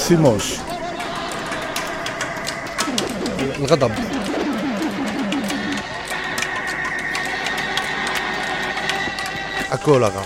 ثموش الغضب. أكولغا.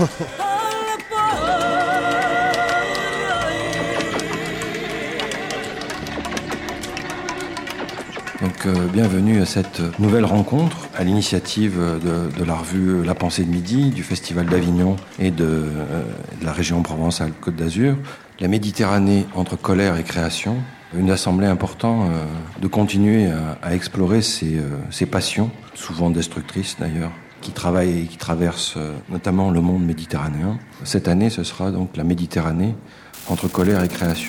Donc bienvenue à cette nouvelle rencontre à l'initiative de la revue La Pensée de Midi, du Festival d'Avignon et de la région Provence-Alpes-Côte d'Azur. La Méditerranée entre colère et création, une assemblée importante de continuer à explorer ces passions, souvent destructrices d'ailleurs, qui travaillent et qui traversent notamment le monde méditerranéen. Cette année, ce sera donc la Méditerranée entre colère et création.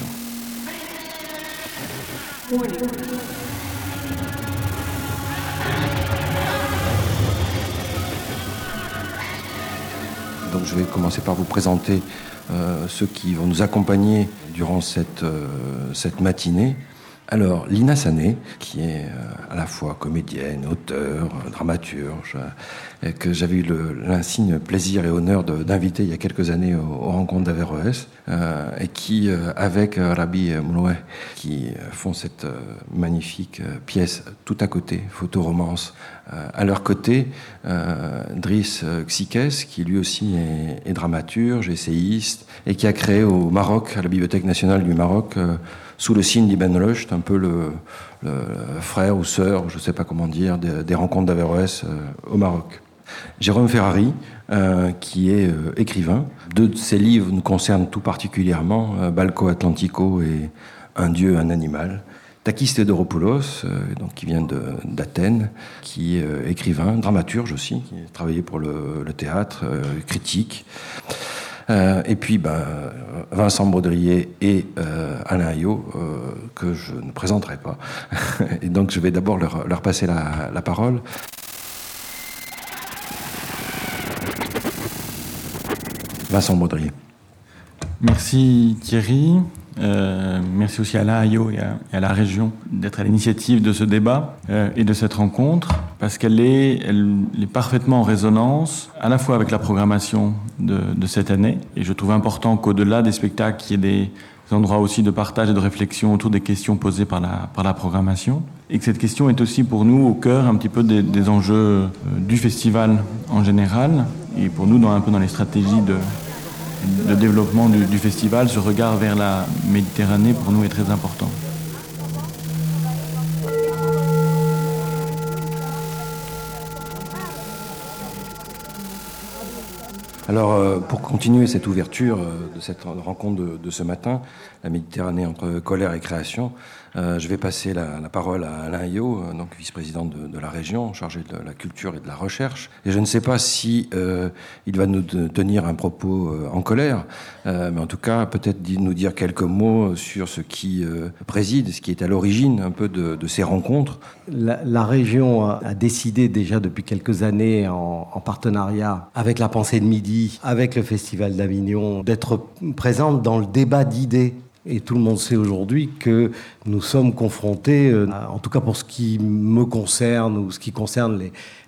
Donc je vais commencer par vous présenter ceux qui vont nous accompagner durant cette matinée. Alors, Lina Sané, qui est à la fois comédienne, auteure, dramaturge, que j'avais eu l'insigne plaisir et honneur d'inviter il y a quelques années aux rencontres d'Averroès, et qui, avec Rabi Mouloué, qui font cette magnifique pièce tout à côté, photoromance. À leur côté, Driss Xikes, qui lui aussi est dramaturge, essayiste, et qui a créé au Maroc, à la Bibliothèque nationale du Maroc, sous le signe d'Ibn Rushd, un peu le frère ou sœur, je ne sais pas comment dire, des rencontres d'Averroès au Maroc. Jérôme Ferrari, qui est écrivain. Deux de ses livres nous concernent tout particulièrement, Balco Atlantico et Un Dieu, un animal. Takis Theodoropoulos, donc qui vient d'Athènes, qui est écrivain, dramaturge aussi, qui a travaillé pour le théâtre, critique. Et puis Vincent Baudrier et Alain Ayot, que je ne présenterai pas. Et donc je vais d'abord leur passer la parole. Vincent Baudrier. Merci Thierry. Merci aussi à Alain Ayot et à la région d'être à l'initiative de ce débat et de cette rencontre, parce qu'elle est parfaitement en résonance à la fois avec la programmation de cette année, et je trouve important qu'au-delà des spectacles, il y ait des endroits aussi de partage et de réflexion autour des questions posées par la programmation, et que cette question est aussi pour nous au cœur un petit peu des enjeux du festival en général, et pour nous un peu dans les stratégies de développement du festival. Ce regard vers la Méditerranée, pour nous, est très important. Alors, pour continuer cette ouverture de cette rencontre de ce matin, la Méditerranée entre colère et création, je vais passer la parole à Alain Ayot, donc vice-président de la région, chargé de la culture et de la recherche. Et je ne sais pas si il va nous tenir un propos en colère, mais en tout cas, peut-être nous dire quelques mots sur ce qui préside, ce qui est à l'origine un peu de ces rencontres. La région a décidé déjà depuis quelques années, en partenariat avec la Pensée de Midi, avec le Festival d'Avignon, d'être présente dans le débat d'idées. Et tout le monde sait aujourd'hui que nous sommes confrontés, en tout cas pour ce qui me concerne ou ce qui concerne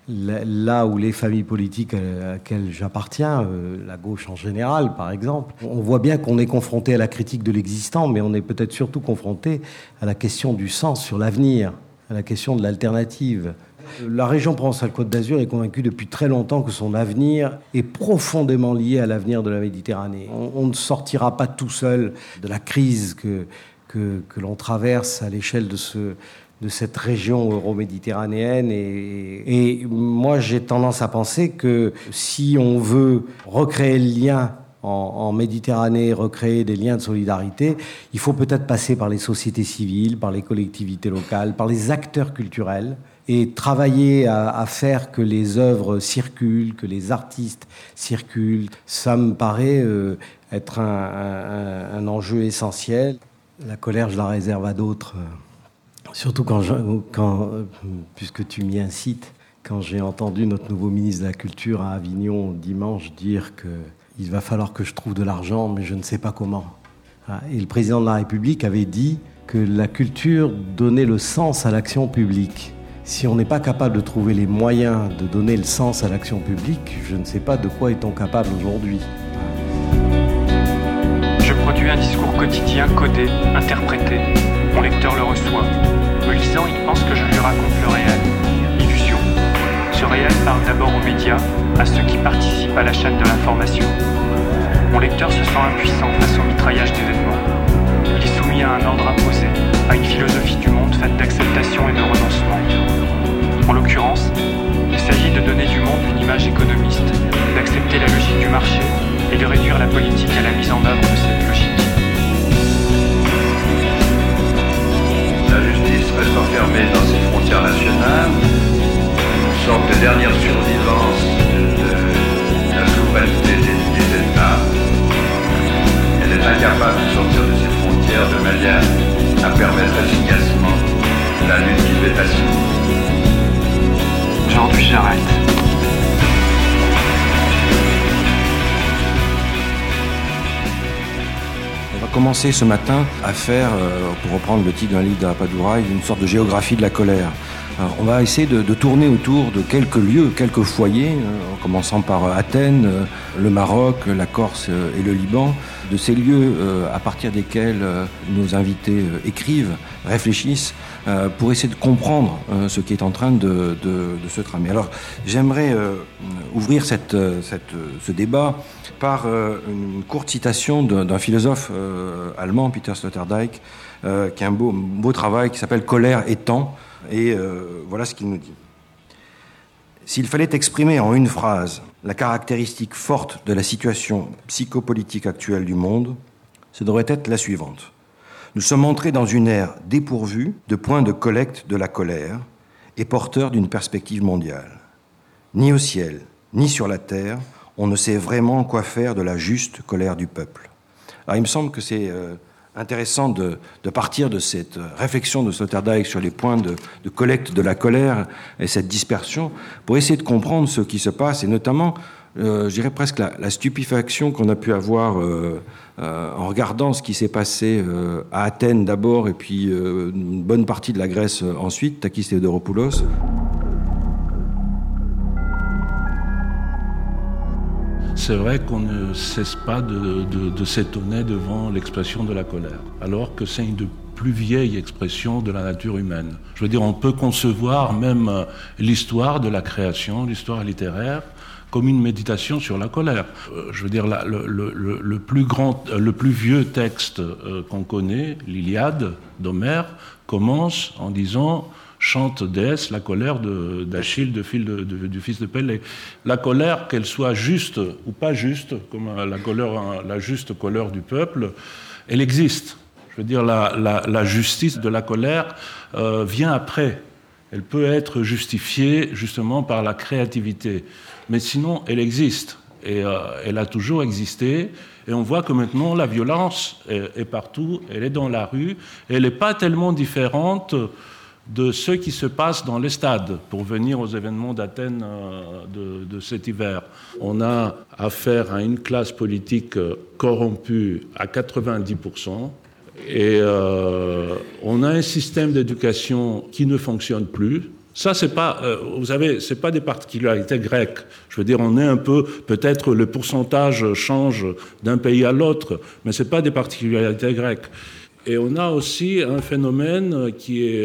là où les familles politiques à laquelle j'appartiens, la gauche en général par exemple, on voit bien qu'on est confronté à la critique de l'existant, mais on est peut-être surtout confronté à la question du sens sur l'avenir, à la question de l'alternative. La région Provence-Alpes-Côte d'Azur est convaincue depuis très longtemps que son avenir est profondément lié à l'avenir de la Méditerranée. On ne sortira pas tout seul de la crise que l'on traverse à l'échelle de cette région euro-méditerranéenne. Et moi, j'ai tendance à penser que si on veut recréer le lien en Méditerranée, recréer des liens de solidarité, il faut peut-être passer par les sociétés civiles, par les collectivités locales, par les acteurs culturels, et travailler à faire que les œuvres circulent, que les artistes circulent. Ça me paraît être un enjeu essentiel. La colère, je la réserve à d'autres, surtout puisque tu m'y incites, quand j'ai entendu notre nouveau ministre de la Culture à Avignon dimanche dire qu'il va falloir que je trouve de l'argent, mais je ne sais pas comment. Et le président de la République avait dit que la culture donnait le sens à l'action publique. Si on n'est pas capable de trouver les moyens de donner le sens à l'action publique, je ne sais pas de quoi est-on capable aujourd'hui. Je produis un discours quotidien codé, interprété. Mon lecteur le reçoit. Me lisant, il pense que je lui raconte le réel. Illusion. Ce réel parle d'abord aux médias, à ceux qui participent à la chaîne de l'information. Mon lecteur se sent impuissant face au mitraillage d'événements. Il est soumis à un ordre imposé, à une philosophie du monde faite d'acceptation et de renoncement. En l'occurrence, il s'agit de donner du monde une image économiste, d'accepter la logique du marché et de réduire la politique à la mise en œuvre de cette logique. La justice reste enfermée dans ses frontières nationales, une sorte de dernière survivance de la souveraineté des États. Elle est incapable de sortir de ses frontières de manière à permettre efficacement la lutte du l'État civil. Aujourd'hui, j'arrête. On va commencer ce matin à faire, pour reprendre le titre d'un livre d'Apadouraï, une sorte de géographie de la colère. Alors, on va essayer de tourner autour de quelques lieux, quelques foyers, en commençant par Athènes, le Maroc, la Corse et le Liban, de ces lieux à partir desquels nos invités écrivent, réfléchissent, pour essayer de comprendre ce qui est en train de se tramer. Alors, j'aimerais ouvrir ce débat par une courte citation d'un philosophe allemand, Peter Sloterdijk, qui a un beau travail qui s'appelle « Colère et temps ». Et voilà ce qu'il nous dit. S'il fallait exprimer en une phrase la caractéristique forte de la situation psychopolitique actuelle du monde, ce devrait être la suivante. Nous sommes entrés dans une ère dépourvue de points de collecte de la colère et porteurs d'une perspective mondiale. Ni au ciel, ni sur la terre, on ne sait vraiment quoi faire de la juste colère du peuple. Alors il me semble que c'est intéressant de partir de cette réflexion de Sloterdijk sur les points de collecte de la colère et cette dispersion pour essayer de comprendre ce qui se passe et notamment, je dirais presque la stupéfaction qu'on a pu avoir en regardant ce qui s'est passé à Athènes d'abord et puis une bonne partie de la Grèce ensuite, Takis Theodoropoulos. C'est vrai qu'on ne cesse pas de s'étonner devant l'expression de la colère, alors que c'est une des plus vieilles expressions de la nature humaine. Je veux dire, on peut concevoir même l'histoire de la création, l'histoire littéraire, comme une méditation sur la colère. Je veux dire, le plus vieux texte qu'on connaît, l'Iliade d'Homère, commence en disant « Chante déesse la colère d'Achille, du fils de Pélée ». La colère, qu'elle soit juste ou pas juste, comme la juste colère du peuple, elle existe. Je veux dire, la justice de la colère vient après. Elle peut être justifiée justement par la créativité. Mais sinon, elle existe. Et elle a toujours existé. Et on voit que maintenant, la violence est partout. Elle est dans la rue. Et elle n'est pas tellement différente de ce qui se passe dans les stades, pour venir aux événements d'Athènes de cet hiver. On a affaire à une classe politique corrompue à 90%. Et on a un système d'éducation qui ne fonctionne plus. Ça, c'est pas, vous savez, c'est pas des particularités grecques. Je veux dire, on est un peu, peut-être le pourcentage change d'un pays à l'autre, mais c'est pas des particularités grecques. Et on a aussi un phénomène qui est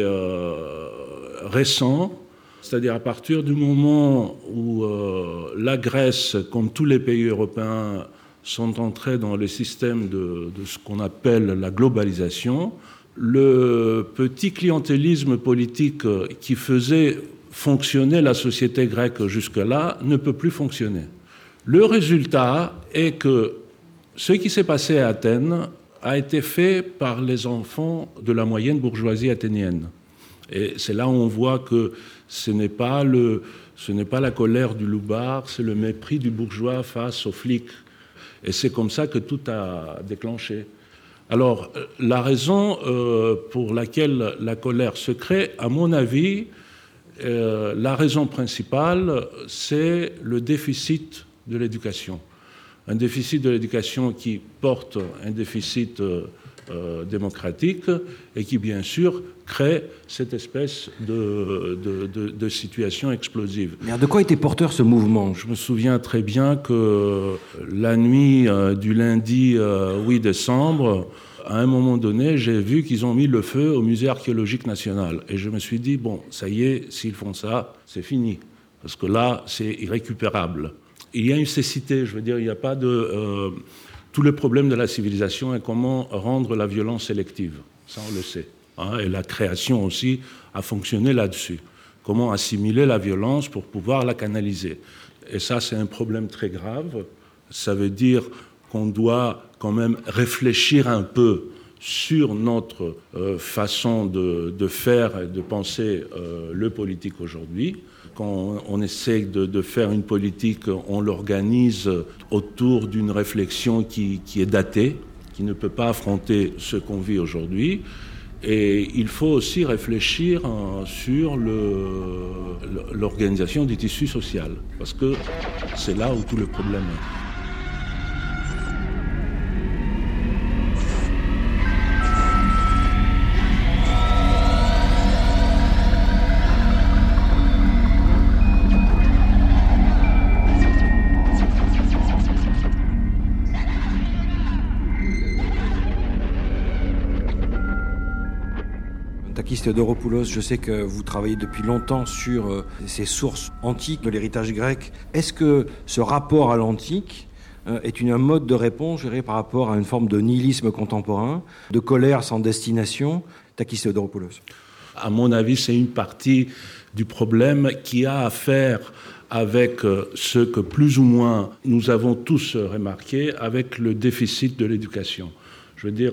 récent, c'est-à-dire à partir du moment où la Grèce, comme tous les pays européens, sont entrés dans le système de ce qu'on appelle la globalisation, le petit clientélisme politique qui faisait fonctionner la société grecque jusque-là ne peut plus fonctionner. Le résultat est que ce qui s'est passé à Athènes a été fait par les enfants de la moyenne bourgeoisie athénienne. Et c'est là où on voit que ce n'est pas la colère du loupard, c'est le mépris du bourgeois face aux flics. Et c'est comme ça que tout a déclenché. Alors, la raison pour laquelle la colère se crée, à mon avis, la raison principale, c'est le déficit de l'éducation. Un déficit de l'éducation qui porte un déficit démocratique et qui, bien sûr, crée cette espèce de situation explosive. Mais de quoi était porteur ce mouvement ? Je me souviens très bien que la nuit du lundi 8 décembre, à un moment donné, j'ai vu qu'ils ont mis le feu au musée archéologique national. Et je me suis dit, bon, ça y est, s'ils font ça, c'est fini. Parce que là, c'est irrécupérable. Il y a une cécité, je veux dire, il n'y a pas de... tout le problème de la civilisation est comment rendre la violence sélective. Ça, on le sait. Hein, et la création aussi a fonctionné là-dessus. Comment assimiler la violence pour pouvoir la canaliser. Et ça, c'est un problème très grave. Ça veut dire qu'on doit quand même réfléchir un peu sur notre façon de faire et de penser le politique aujourd'hui. Quand on essaie de faire une politique, on l'organise autour d'une réflexion qui est datée, qui ne peut pas affronter ce qu'on vit aujourd'hui. Et il faut aussi réfléchir sur l'organisation du tissu social, parce que c'est là où tout le problème est. Takis Theodoropoulos, je sais que vous travaillez depuis longtemps sur ces sources antiques de l'héritage grec. Est-ce que ce rapport à l'antique est un mode de réponse, je dirais, par rapport à une forme de nihilisme contemporain, de colère sans destination ? Takis Theodoropoulos. À mon avis, c'est une partie du problème qui a à faire avec ce que plus ou moins nous avons tous remarqué avec le déficit de l'éducation. Je veux dire,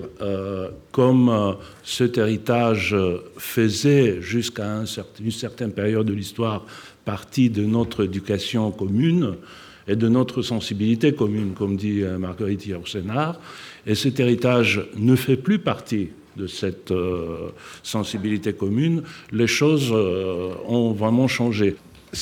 comme cet héritage faisait jusqu'à une certaine période de l'histoire partie de notre éducation commune et de notre sensibilité commune, comme dit Marguerite Yourcenar, et cet héritage ne fait plus partie de cette sensibilité commune, les choses ont vraiment changé.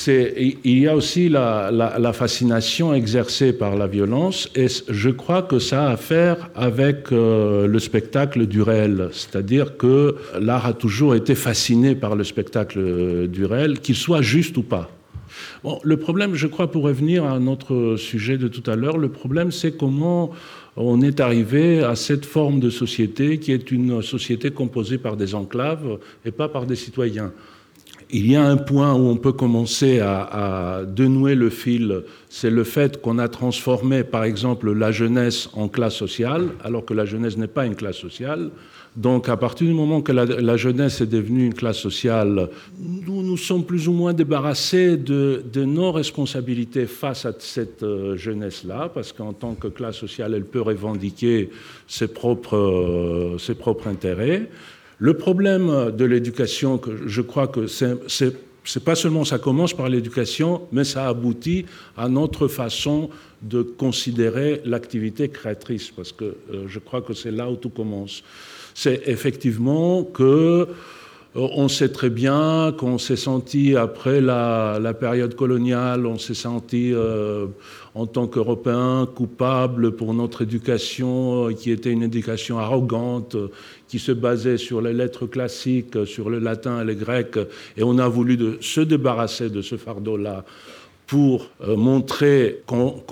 Il y a aussi la fascination exercée par la violence, et je crois que ça a à faire avec le spectacle du réel. C'est-à-dire que l'art a toujours été fasciné par le spectacle du réel, qu'il soit juste ou pas. Bon, le problème, je crois, pour revenir à notre sujet de tout à l'heure, le problème, c'est comment on est arrivé à cette forme de société qui est une société composée par des enclaves et pas par des citoyens. Il y a un point où on peut commencer à dénouer le fil, c'est le fait qu'on a transformé, par exemple, la jeunesse en classe sociale, alors que la jeunesse n'est pas une classe sociale. Donc, à partir du moment que la jeunesse est devenue une classe sociale, nous nous sommes plus ou moins débarrassés de nos responsabilités face à cette jeunesse-là, parce qu'en tant que classe sociale, elle peut revendiquer ses propres intérêts. Le problème de l'éducation, que je crois que c'est pas seulement ça commence par l'éducation, mais ça aboutit à notre façon de considérer l'activité créatrice, parce que je crois que c'est là où tout commence. C'est effectivement que on sait très bien qu'on s'est senti, après la période coloniale, on s'est senti en tant qu'Européens coupables pour notre éducation, qui était une éducation arrogante, qui se basait sur les lettres classiques, sur le latin et le grec, et on a voulu se débarrasser de ce fardeau-là pour montrer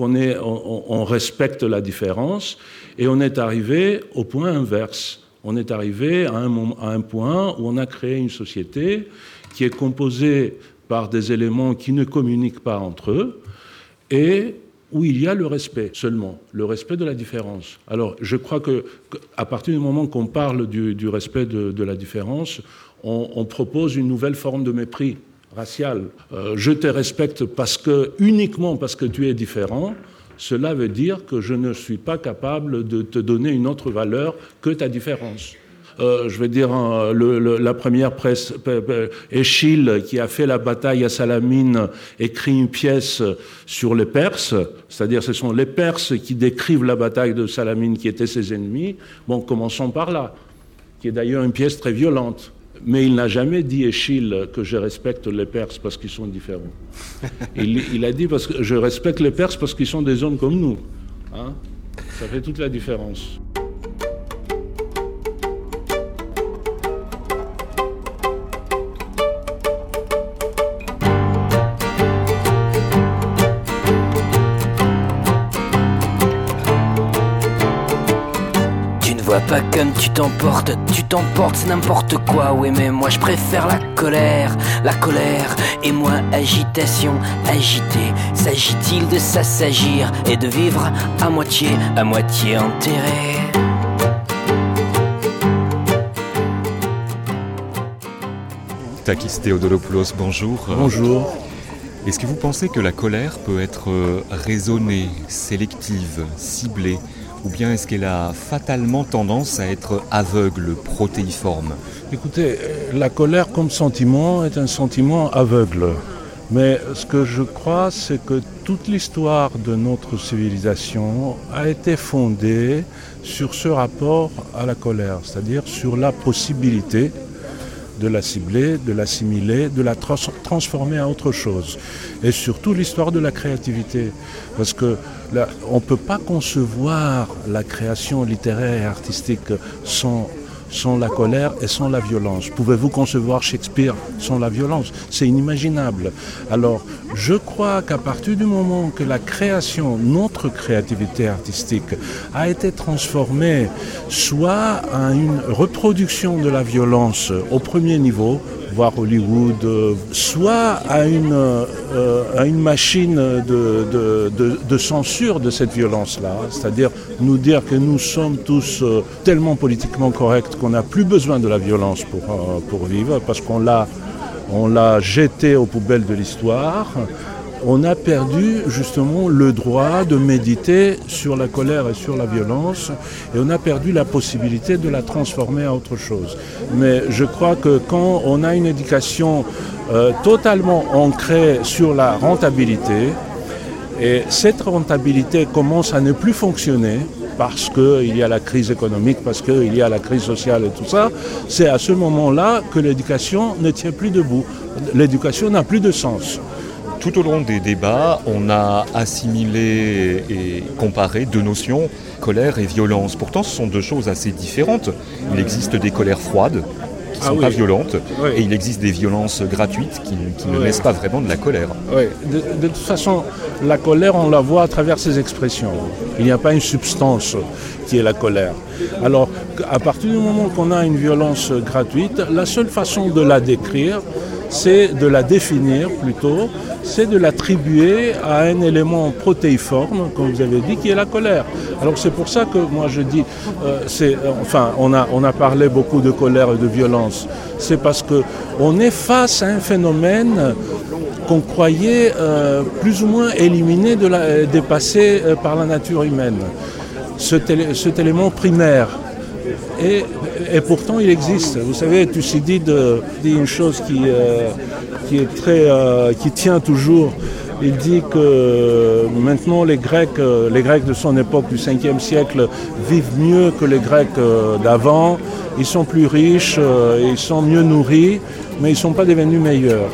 qu'on respecte la différence, et on est arrivé au point inverse. On est arrivé à un point où on a créé une société qui est composée par des éléments qui ne communiquent pas entre eux et où il y a le respect seulement, le respect de la différence. Alors, je crois qu'à partir du moment qu'on parle du respect de la différence, on propose une nouvelle forme de mépris racial. Je te respecte uniquement parce que tu es différent. Cela veut dire que je ne suis pas capable de te donner une autre valeur que ta différence. Je veux dire, la première presse, Échille, qui a fait la bataille à Salamine, écrit une pièce sur les Perses, c'est-à-dire ce sont les Perses qui décrivent la bataille de Salamine, qui étaient ses ennemis. Bon, commençons par là, qui est d'ailleurs une pièce très violente. Mais il n'a jamais dit, Échille, que je respecte les Perses parce qu'ils sont différents. Il a dit parce que je respecte les Perses parce qu'ils sont des hommes comme nous. Hein ? Ça fait toute la différence. Papa, comme tu t'emportes, c'est n'importe quoi. Oui, mais moi je préfère la colère et moi agitation, agité. S'agit-il de s'assagir et de vivre à moitié enterré? Takis Theodolopoulos, bonjour. Bonjour. Est-ce que vous pensez que la colère peut être raisonnée, sélective, ciblée, ou bien est-ce qu'elle a fatalement tendance à être aveugle, protéiforme? Écoutez, la colère comme sentiment est un sentiment aveugle. Mais ce que je crois, c'est que toute l'histoire de notre civilisation a été fondée sur ce rapport à la colère, c'est-à-dire sur la possibilité de la cibler, de l'assimiler, de la transformer en autre chose. Et surtout l'histoire de la créativité. Parce que là, on ne peut pas concevoir la création littéraire et artistique sans la colère et sans la violence. Pouvez-vous concevoir Shakespeare sans la violence? C'est inimaginable. Alors, je crois qu'à partir du moment que la création, notre créativité artistique, a été transformée soit à une reproduction de la violence au premier niveau, voire Hollywood, soit à une machine de censure de cette violence-là, c'est-à-dire nous dire que nous sommes tous tellement politiquement corrects qu'on n'a plus besoin de la violence pour vivre, parce qu'on l'a jeté aux poubelles de l'histoire. On a perdu justement le droit de méditer sur la colère et sur la violence, et on a perdu la possibilité de la transformer en autre chose. Mais je crois que quand on a une éducation totalement ancrée sur la rentabilité, et cette rentabilité commence à ne plus fonctionner, parce qu'il y a la crise économique, parce qu'il y a la crise sociale et tout ça, c'est à ce moment-là que l'éducation ne tient plus debout. L'éducation n'a plus de sens. Tout au long des débats, on a assimilé et comparé deux notions, colère et violence. Pourtant, ce sont deux choses assez différentes. Il existe des colères froides, qui ne sont pas violentes, et il existe des violences gratuites qui ne laissent pas vraiment de la colère. Oui. De toute façon, la colère, on la voit à travers ses expressions. Il n'y a pas une substance qui est la colère. Alors, à partir du moment qu'on a une violence gratuite, la seule façon de la décrire, c'est de la définir plutôt, c'est de l'attribuer à un élément protéiforme, comme vous avez dit, qui est la colère. Alors c'est pour ça que moi je dis, on a parlé beaucoup de colère et de violence. C'est parce qu'on est face à un phénomène qu'on croyait plus ou moins éliminé, dépassé par la nature humaine. Cet élément primaire. Et pourtant il existe. Vous savez, Thucydide dit une chose qui tient toujours. Il dit que maintenant les Grecs de son époque du 5e siècle vivent mieux que les Grecs d'avant. Ils sont plus riches, ils sont mieux nourris, mais ils ne sont pas devenus meilleurs.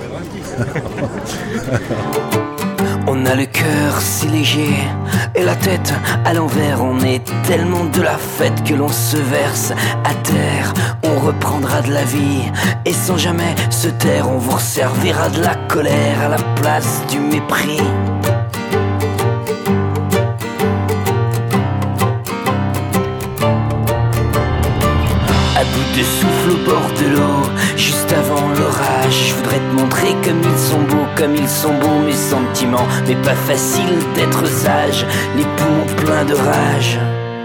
On a le cœur si léger et la tête à l'envers. On est tellement de la fête que l'on se verse à terre. On reprendra de la vie et sans jamais se taire, on vous resservira de la colère à la place du mépris. À bout de souffle au bord de l'eau, juste avant l'orage, je voudrais te montrer comme ils sont beaux mes sentiments, mais pas facile d'être sage, les poumons pleins de rage.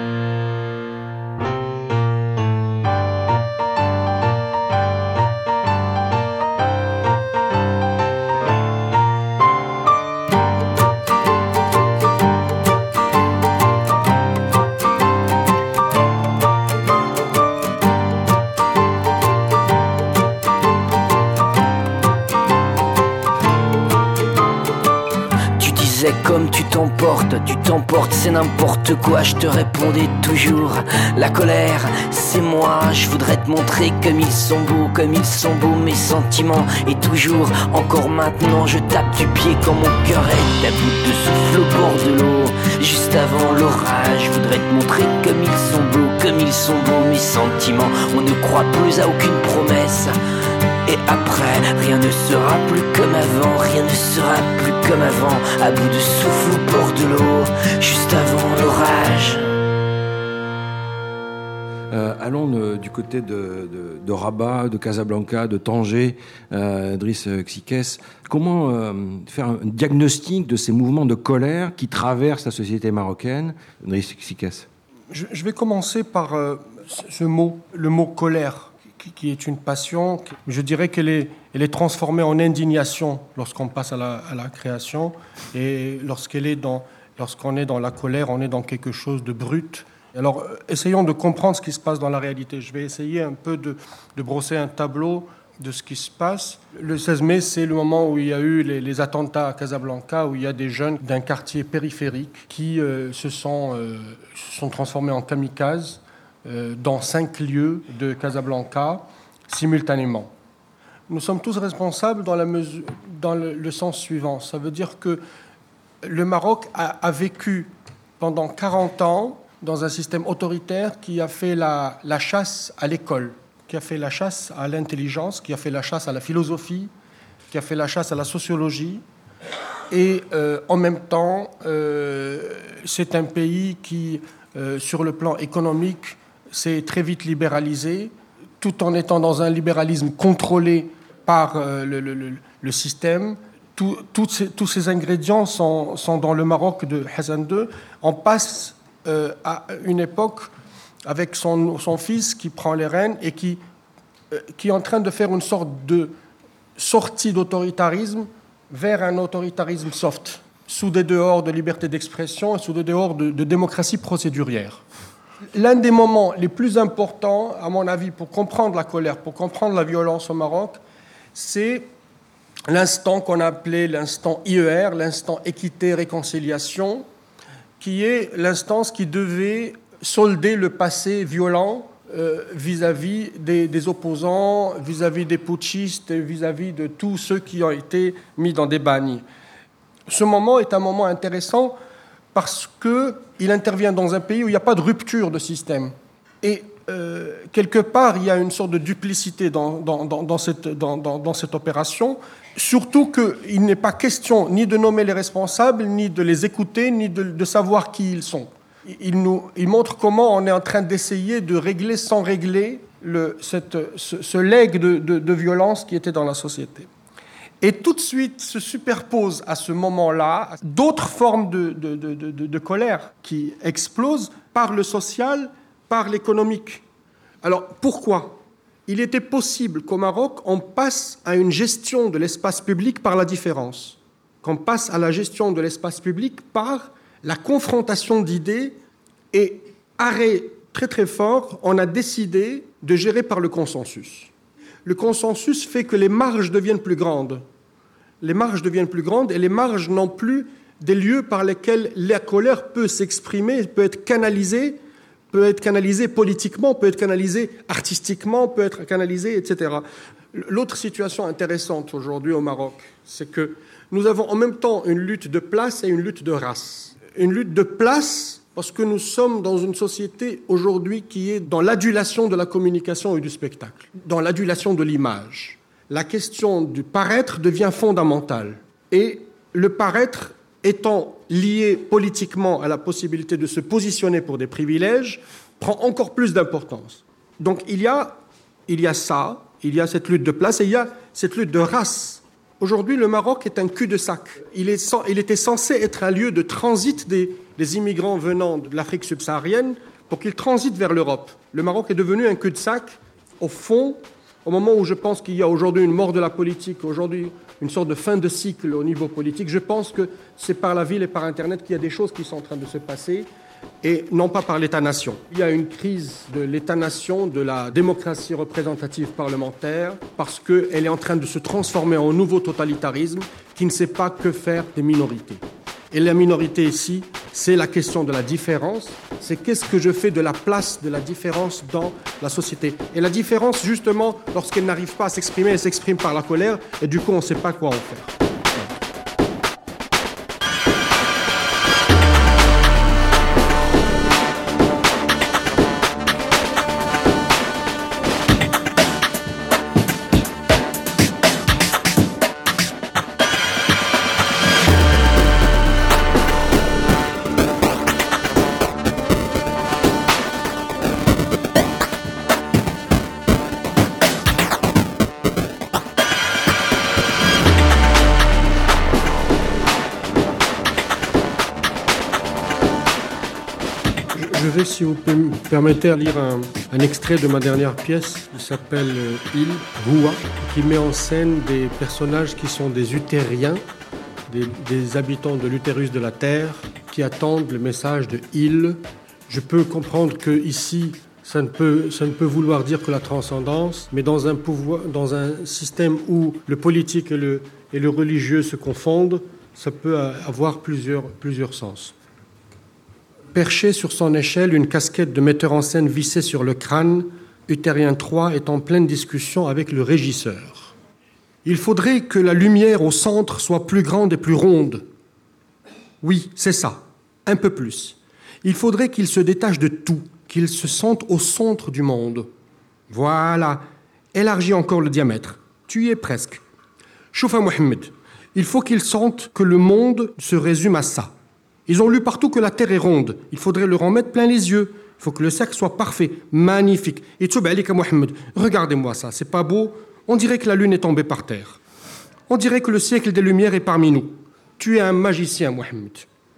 Comme tu t'emportes, c'est n'importe quoi, je te répondais toujours. La colère, c'est moi, je voudrais te montrer comme ils sont beaux mes sentiments. Et toujours, encore maintenant, je tape du pied quand mon cœur est à bout de souffle au bord de l'eau. Juste avant l'orage, je voudrais te montrer comme ils sont beaux mes sentiments. On ne croit plus à aucune promesse. Et après, rien ne sera plus comme avant, rien ne sera plus comme avant. À bout de souffle au bord de l'eau, juste avant l'orage. Allons du côté de Rabat, de Casablanca, de Tanger, Driss Xikes. Comment faire un diagnostic de ces mouvements de colère qui traversent la société marocaine, Driss Xikes? Je vais commencer par ce mot, le mot colère, qui est une passion. Je dirais qu'elle est transformée en indignation lorsqu'on passe à la création. Et lorsqu'on est dans la colère, on est dans quelque chose de brut. Alors, essayons de comprendre ce qui se passe dans la réalité. Je vais essayer un peu de brosser un tableau de ce qui se passe. Le 16 mai, c'est le moment où il y a eu les attentats à Casablanca, où il y a des jeunes d'un quartier périphérique qui se sont transformés en kamikazes dans 5 lieux de Casablanca simultanément. Nous sommes tous responsables dans le sens suivant. Ça veut dire que le Maroc a vécu pendant 40 ans dans un système autoritaire qui a fait la chasse à l'école, qui a fait la chasse à l'intelligence, qui a fait la chasse à la philosophie, qui a fait la chasse à la sociologie. Et en même temps, c'est un pays qui, sur le plan économique, s'est très vite libéralisé, tout en étant dans un libéralisme contrôlé par le système. Tous ces ingrédients sont dans le Maroc de Hassan II. On passe à une époque avec son fils qui prend les rênes et qui est en train de faire une sorte de sortie d'autoritarisme vers un autoritarisme soft, sous des dehors de liberté d'expression et sous des dehors de démocratie procédurière. L'un des moments les plus importants, à mon avis, pour comprendre la colère, pour comprendre la violence au Maroc, c'est l'instant qu'on appelait l'instant IER, l'instant équité-réconciliation, qui est l'instance qui devait solder le passé violent vis-à-vis des opposants, vis-à-vis des putschistes, vis-à-vis de tous ceux qui ont été mis dans des bagnes. Ce moment est un moment intéressant parce qu'il intervient dans un pays où il n'y a pas de rupture de système. Et quelque part, il y a une sorte de duplicité dans cette opération, surtout qu'il n'est pas question ni de nommer les responsables, ni de les écouter, ni de savoir qui ils sont. Il montre comment on est en train d'essayer de régler sans régler ce legs de violence qui était dans la société. Et tout de suite se superposent à ce moment-là d'autres formes de colère qui explosent par le social, par l'économique. Alors pourquoi ? Il était possible qu'au Maroc, on passe à une gestion de l'espace public par la différence, qu'on passe à la gestion de l'espace public par la confrontation d'idées et, arrêt très très fort, on a décidé de gérer par le consensus. Le consensus fait que les marges deviennent plus grandes. Les marges deviennent plus grandes et les marges n'ont plus des lieux par lesquels la colère peut s'exprimer, peut être canalisée politiquement, peut être canalisée artistiquement, peut être canalisée, etc. L'autre situation intéressante aujourd'hui au Maroc, c'est que nous avons en même temps une lutte de place et une lutte de race. Une lutte de place parce que nous sommes dans une société aujourd'hui qui est dans l'adulation de la communication et du spectacle, dans l'adulation de l'image. La question du paraître devient fondamentale. Et le paraître étant lié politiquement à la possibilité de se positionner pour des privilèges, prend encore plus d'importance. Donc il y a ça, il y a cette lutte de place et il y a cette lutte de race. Aujourd'hui, le Maroc est un cul-de-sac. Il était censé être un lieu de transit des immigrants venant de l'Afrique subsaharienne pour qu'ils transitent vers l'Europe. Le Maroc est devenu un cul-de-sac. Au fond, au moment où je pense qu'il y a aujourd'hui une mort de la politique, aujourd'hui une sorte de fin de cycle au niveau politique, je pense que c'est par la ville et par Internet qu'il y a des choses qui sont en train de se passer et non pas par l'État-nation. Il y a une crise de l'État-nation, de la démocratie représentative parlementaire, parce qu'elle est en train de se transformer en nouveau totalitarisme qui ne sait pas que faire des minorités. Et la minorité ici, c'est la question de la différence. C'est qu'est-ce que je fais de la place de la différence dans la société. Et la différence, justement, lorsqu'elle n'arrive pas à s'exprimer, elle s'exprime par la colère, et du coup, on ne sait pas quoi en faire. Je vais, si vous me permettez, lire un extrait de ma dernière pièce qui s'appelle Il, Hua, qui met en scène des personnages qui sont des utériens, des habitants de l'utérus de la Terre, qui attendent le message de Il. Je peux comprendre que ici, ça ne peut vouloir dire que la transcendance, mais dans un système où le politique et le religieux se confondent, ça peut avoir plusieurs sens. Perché sur son échelle, une casquette de metteur en scène vissée sur le crâne, Utérien 3 est en pleine discussion avec le régisseur. Il faudrait que la lumière au centre soit plus grande et plus ronde. Oui, c'est ça, un peu plus. Il faudrait qu'il se détache de tout, qu'il se sente au centre du monde. Voilà, élargis encore le diamètre. Tu y es presque. Choufa Mohamed, il faut qu'il sente que le monde se résume à ça. Ils ont lu partout que la Terre est ronde. Il faudrait leur en mettre plein les yeux. Il faut que le cercle soit parfait, magnifique. Et Tchoub Alika Mohamed, regardez-moi ça, c'est pas beau? On dirait que la Lune est tombée par terre. On dirait que le siècle des Lumières est parmi nous. Tu es un magicien, Mohamed.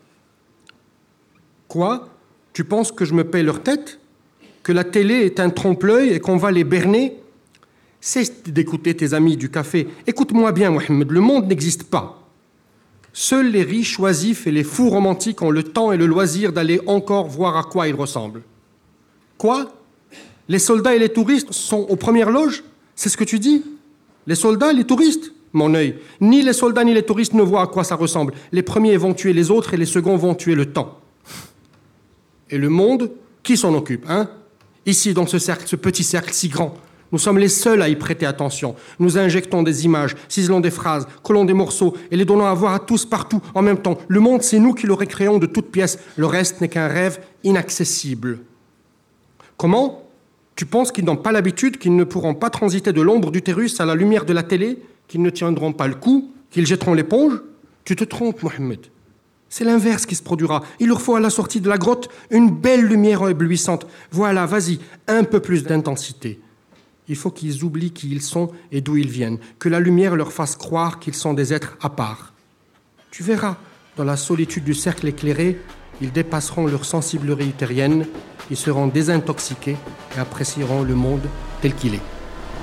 Quoi? Tu penses que je me paye leur tête? Que la télé est un trompe-l'œil et qu'on va les berner? Cesse d'écouter tes amis du café. Écoute-moi bien, Mohamed, le monde n'existe pas. Seuls les riches oisifs et les fous romantiques ont le temps et le loisir d'aller encore voir à quoi ils ressemblent. Quoi? Les soldats et les touristes sont aux premières loges? C'est ce que tu dis? Les soldats, les touristes? Mon œil, ni les soldats ni les touristes ne voient à quoi ça ressemble. Les premiers vont tuer les autres et les seconds vont tuer le temps. Et le monde, qui s'en occupe, hein? Ici, dans ce cercle, ce petit cercle si grand, nous sommes les seuls à y prêter attention. Nous injectons des images, ciselons des phrases, collons des morceaux et les donnons à voir à tous partout en même temps. Le monde, c'est nous qui le recréons de toutes pièces. Le reste n'est qu'un rêve inaccessible. Comment? Tu penses qu'ils n'ont pas l'habitude, qu'ils ne pourront pas transiter de l'ombre d'utérus à la lumière de la télé, qu'ils ne tiendront pas le coup, qu'ils jetteront l'éponge? Tu te trompes, Mohamed. C'est l'inverse qui se produira. Il leur faut à la sortie de la grotte une belle lumière éblouissante. Voilà, vas-y, un peu plus d'intensité. Il faut qu'ils oublient qui ils sont et d'où ils viennent, que la lumière leur fasse croire qu'ils sont des êtres à part. Tu verras, dans la solitude du cercle éclairé, ils dépasseront leur sensiblerie utérienne, ils seront désintoxiqués et apprécieront le monde tel qu'il est.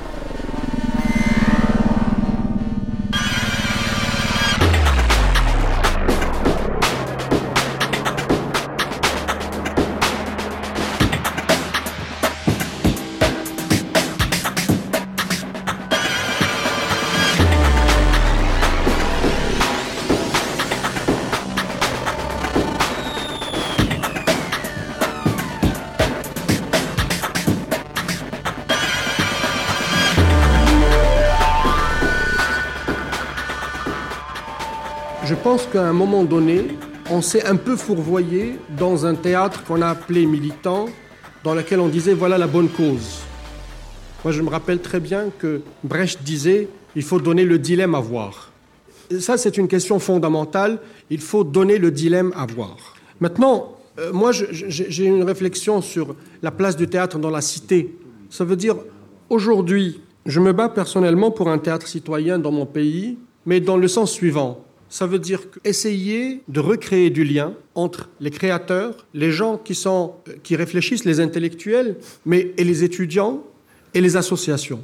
Je pense qu'à un moment donné, on s'est un peu fourvoyé dans un théâtre qu'on a appelé militant, dans lequel on disait « voilà la bonne cause ». Moi, je me rappelle très bien que Brecht disait « il faut donner le dilemme à voir ». Ça, c'est une question fondamentale. Il faut donner le dilemme à voir. Maintenant, moi, j'ai une réflexion sur la place du théâtre dans la cité. Ça veut dire, aujourd'hui, je me bats personnellement pour un théâtre citoyen dans mon pays, mais dans le sens suivant. Ça veut dire essayer de recréer du lien entre les créateurs, les gens qui réfléchissent, les intellectuels, et les étudiants et les associations.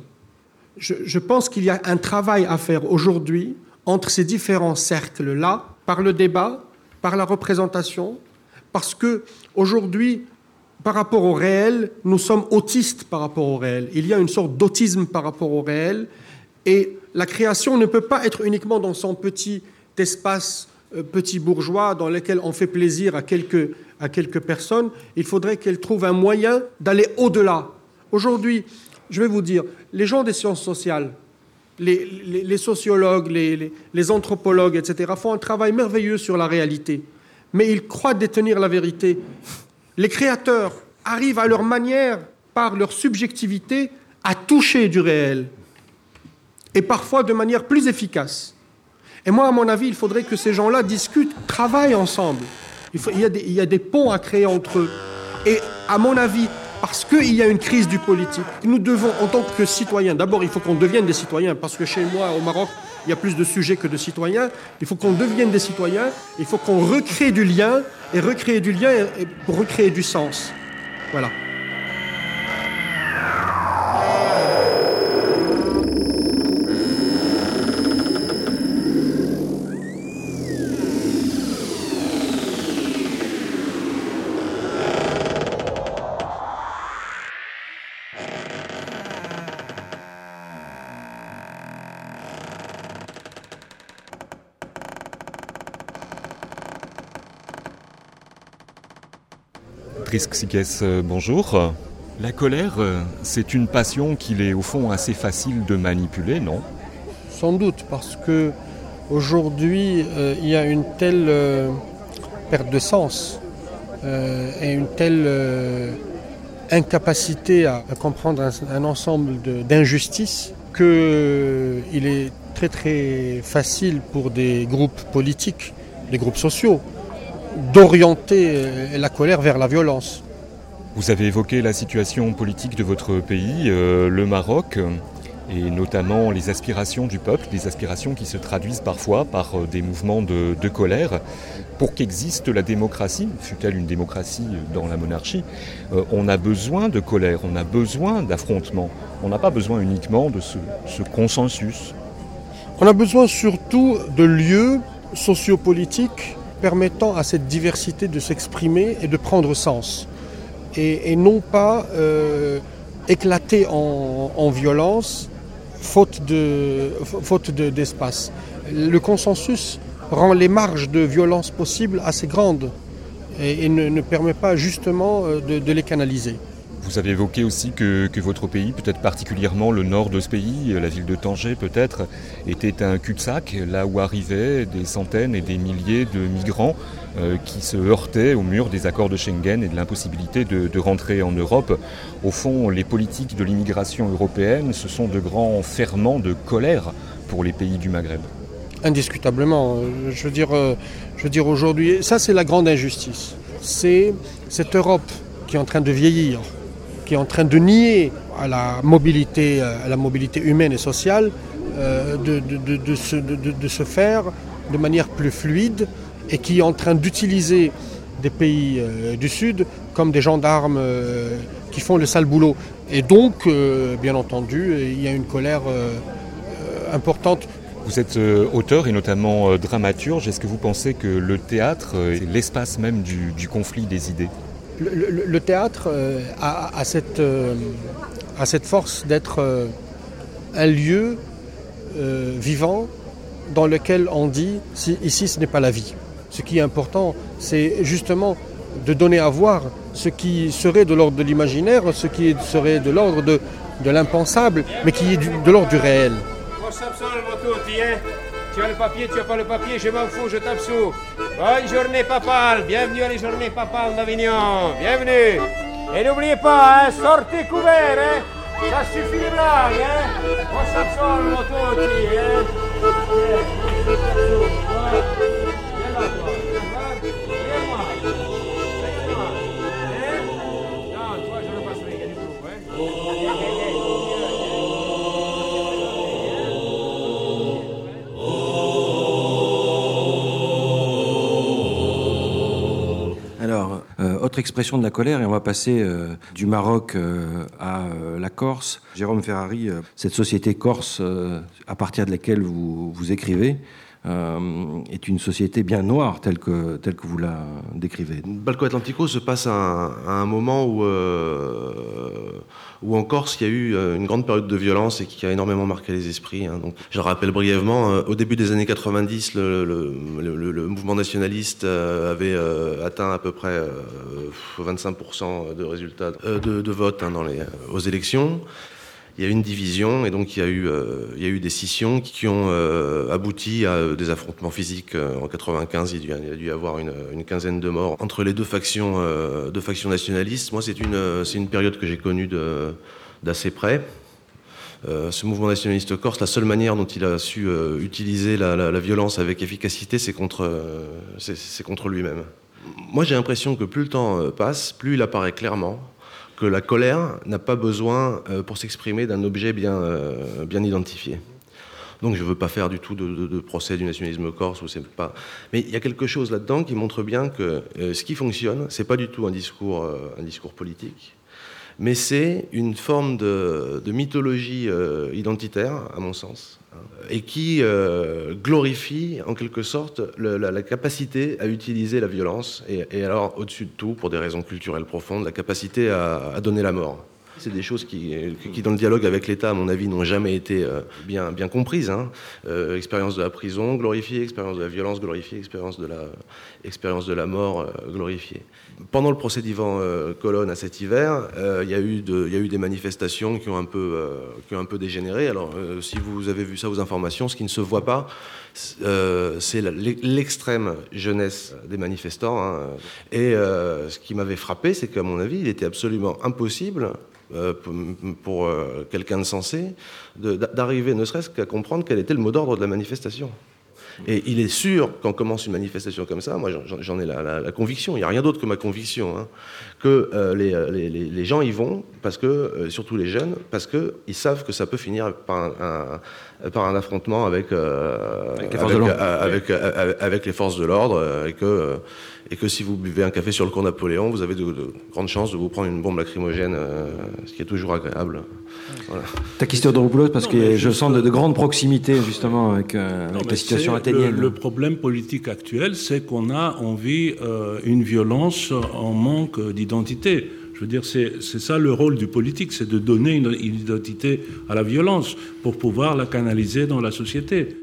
Je pense qu'il y a un travail à faire aujourd'hui entre ces différents cercles-là, par le débat, par la représentation, parce que aujourd'hui, par rapport au réel, nous sommes autistes par rapport au réel. Il y a une sorte d'autisme par rapport au réel, et la création ne peut pas être uniquement dans son petit espace petit bourgeois dans lequel on fait plaisir à quelques personnes. Il faudrait qu'elle trouve un moyen d'aller au-delà. Aujourd'hui, je vais vous dire, les gens des sciences sociales, les sociologues, les anthropologues, etc., font un travail merveilleux sur la réalité. Mais ils croient détenir la vérité. Les créateurs arrivent à leur manière, par leur subjectivité, à toucher du réel. Et parfois de manière plus efficace. Et moi, à mon avis, il faudrait que ces gens-là discutent, travaillent ensemble. Il y a des ponts à créer entre eux. Et à mon avis, parce qu'il y a une crise du politique, nous devons, en tant que citoyens, d'abord, il faut qu'on devienne des citoyens, parce que chez moi, au Maroc, il y a plus de sujets que de citoyens. Il faut qu'on devienne des citoyens, il faut qu'on recrée du lien, et recréer du lien pour recréer du sens. Voilà. Prisc Sigues, bonjour. La colère, c'est une passion qu'il est au fond assez facile de manipuler, non ? Sans doute, parce que aujourd'hui, il y a une telle perte de sens et une telle incapacité à comprendre un ensemble d'injustices qu'il est très très facile pour des groupes politiques, des groupes sociaux, d'orienter la colère vers la violence. Vous avez évoqué la situation politique de votre pays, le Maroc, et notamment les aspirations du peuple, des aspirations qui se traduisent parfois par des mouvements de colère. Pour qu'existe la démocratie, fût-elle une démocratie dans la monarchie, on a besoin de colère, on a besoin d'affrontement. On n'a pas besoin uniquement de ce consensus. On a besoin surtout de lieux sociopolitiques permettant à cette diversité de s'exprimer et de prendre sens. Et non pas éclater en violence, faute d'espace. Le consensus rend les marges de violence possibles assez grandes et ne permet pas justement de les canaliser. Vous avez évoqué aussi que votre pays, peut-être particulièrement le nord de ce pays, la ville de Tanger peut-être, était un cul-de-sac, là où arrivaient des centaines et des milliers de migrants qui se heurtaient au mur des accords de Schengen et de l'impossibilité de rentrer en Europe. Au fond, les politiques de l'immigration européenne, ce sont de grands ferments de colère pour les pays du Maghreb. Indiscutablement. Je veux dire aujourd'hui, ça c'est la grande injustice. C'est cette Europe qui est en train de vieillir, qui est en train de nier à la mobilité humaine et sociale, de se faire de manière plus fluide, et qui est en train d'utiliser des pays du Sud comme des gendarmes qui font le sale boulot. Et donc, bien entendu, il y a une colère importante. Vous êtes auteur et notamment dramaturge. Est-ce que vous pensez que le théâtre est l'espace même du conflit des idées ? Le théâtre a cette force d'être un lieu vivant dans lequel on dit ici ce n'est pas la vie. Ce qui est important, c'est justement de donner à voir ce qui serait de l'ordre de l'imaginaire, ce qui serait de l'ordre de l'impensable, mais qui est de l'ordre du réel. Tu as le papier, tu n'as pas le papier, je m'en fous, je t'absous. Bonne journée papale, bienvenue à les journées papales d'Avignon, bienvenue. Et n'oubliez pas, sortez couverts, ça suffit les blagues, on s'absorbe tutti, Non, toi je ne passerai rien du tout, Autre expression de la colère, et on va passer du Maroc à la Corse. Jérôme Ferrari, cette société corse à partir de laquelle vous écrivez, est une société bien noire telle que vous la décrivez. Balco Atlantico se passe à un moment où en Corse il y a eu une grande période de violence et qui a énormément marqué les esprits. Donc, je rappelle brièvement, au début des années 90, le mouvement nationaliste avait atteint à peu près 25% de résultats de vote aux élections. Il y a eu une division et donc il y a eu des scissions qui ont abouti à des affrontements physiques. En 95, il y a dû y avoir une quinzaine de morts entre les deux factions nationalistes. Moi, c'est une période que j'ai connue d'assez près. Ce mouvement nationaliste corse, la seule manière dont il a su utiliser la violence avec efficacité, c'est contre lui-même. Moi, j'ai l'impression que plus le temps passe, plus il apparaît clairement que la colère n'a pas besoin, pour s'exprimer, d'un objet bien identifié. Donc je ne veux pas faire du tout de procès du nationalisme corse. Mais il y a quelque chose là-dedans qui montre bien que ce qui fonctionne, ce n'est pas du tout un discours politique, mais c'est une forme de mythologie identitaire, à mon sens, et qui glorifie en quelque sorte la capacité à utiliser la violence, et alors au-dessus de tout, pour des raisons culturelles profondes, la capacité à donner la mort. C'est des choses qui, dans le dialogue avec l'État, à mon avis, n'ont jamais été bien comprises. Expérience de la prison glorifiée, expérience de la violence glorifiée, expérience de la mort glorifiée. Pendant le procès d'Yvan Colonne à cet hiver, il y a eu des manifestations qui ont un peu dégénéré. Alors, si vous avez vu ça aux informations, ce qui ne se voit pas, c'est l'extrême jeunesse des manifestants. Et ce qui m'avait frappé, c'est qu'à mon avis, il était absolument impossible pour quelqu'un de sensé d'arriver ne serait-ce qu'à comprendre quel était le mot d'ordre de la manifestation. Et il est sûr, quand commence une manifestation comme ça, moi j'en ai la conviction, il n'y a rien d'autre que ma conviction, que les gens y vont, parce que, surtout les jeunes, parce qu'ils savent que ça peut finir par un affrontement avec les forces de l'ordre, et que si vous buvez un café sur le cours Napoléon, vous avez de grandes chances de vous prendre une bombe lacrymogène, ce qui est toujours agréable. Voilà. Takis Theodoropoulos, parce que je sens de grandes proximités justement avec la situation athénienne. Le problème politique actuel, c'est qu'on vit une violence en manque d'identité. Je veux dire, c'est ça le rôle du politique, c'est de donner une identité à la violence pour pouvoir la canaliser dans la société.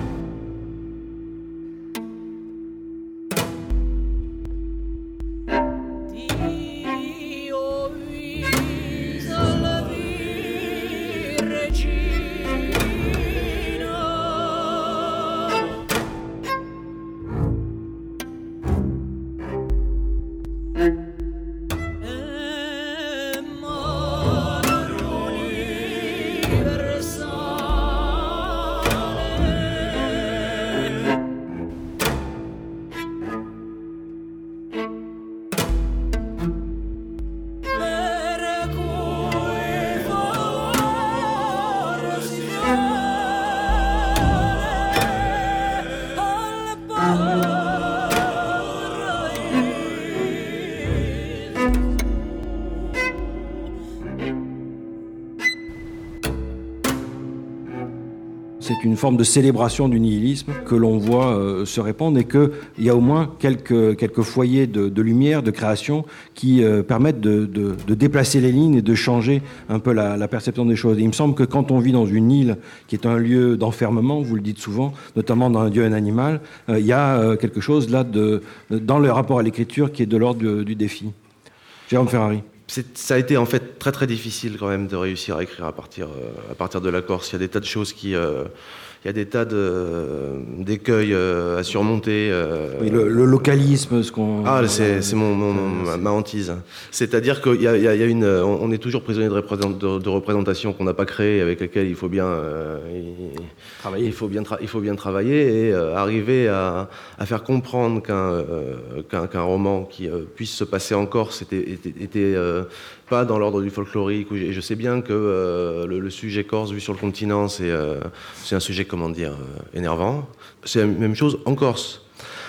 C'est une forme de célébration du nihilisme que l'on voit se répandre, et qu'il y a au moins quelques foyers de lumière, de création, qui permettent de déplacer les lignes et de changer un peu la perception des choses. Et il me semble que quand on vit dans une île qui est un lieu d'enfermement, vous le dites souvent, notamment dans Un Dieu et un animal, il y a quelque chose là dans le rapport à l'écriture qui est de l'ordre du défi. Jérôme Ferrari. Ça a été en fait très très difficile quand même de réussir à écrire à partir de la Corse. Il y a des tas de choses il y a des tas d'écueils à surmonter. Oui, le localisme, ce qu'on... Ah, c'est ma hantise. C'est-à-dire qu'on est toujours prisonnier de représentations qu'on n'a pas créées, avec lesquelles il faut bien travailler. Il faut bien travailler et arriver à faire comprendre qu'un roman qui puisse se passer en Corse était pas dans l'ordre du folklorique. Je sais bien que le sujet corse vu sur le continent, c'est un sujet, énervant. C'est la même chose en Corse.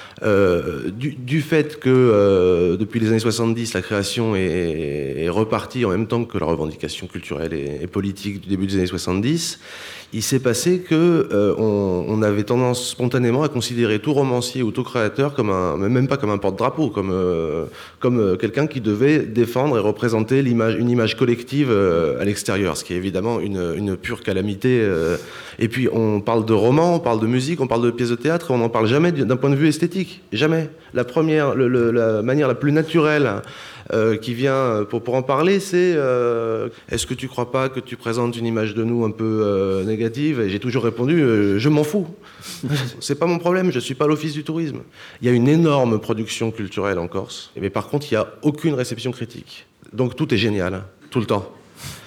Du fait que depuis les années 70, la création est repartie en même temps que la revendication culturelle et politique du début des années 70, il s'est passé qu'on avait tendance spontanément à considérer tout romancier ou tout créateur même pas comme un porte-drapeau, comme quelqu'un qui devait défendre et représenter une image collective à l'extérieur, ce qui est évidemment une pure calamité. Et puis on parle de romans, on parle de musique, on parle de pièces de théâtre, et on n'en parle jamais d'un point de vue esthétique. Jamais. La manière la plus naturelle qui vient pour en parler, c'est est-ce que tu crois pas que tu présentes une image de nous un peu négative? Et j'ai toujours répondu je m'en fous. C'est pas mon problème, je suis pas l'office du tourisme. Il y a une énorme production culturelle en Corse, mais par contre il n'y a aucune réception critique. Donc tout est génial, tout le temps.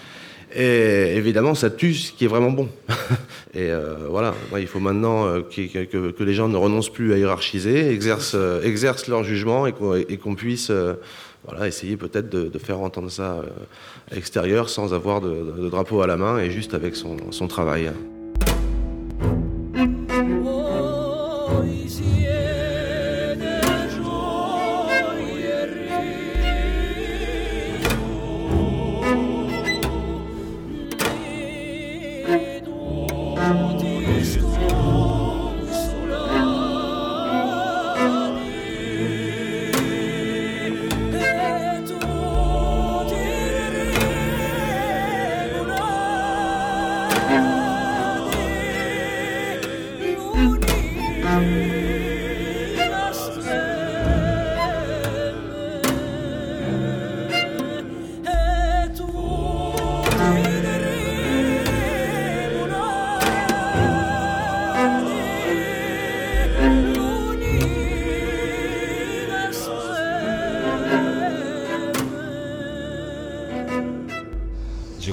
Et évidemment, ça tue ce qui est vraiment bon. Et voilà, il faut maintenant que les gens ne renoncent plus à hiérarchiser, exercent leur jugement, et qu'on puisse essayer peut-être de faire entendre ça à l'extérieur sans avoir de drapeau à la main, et juste avec son travail.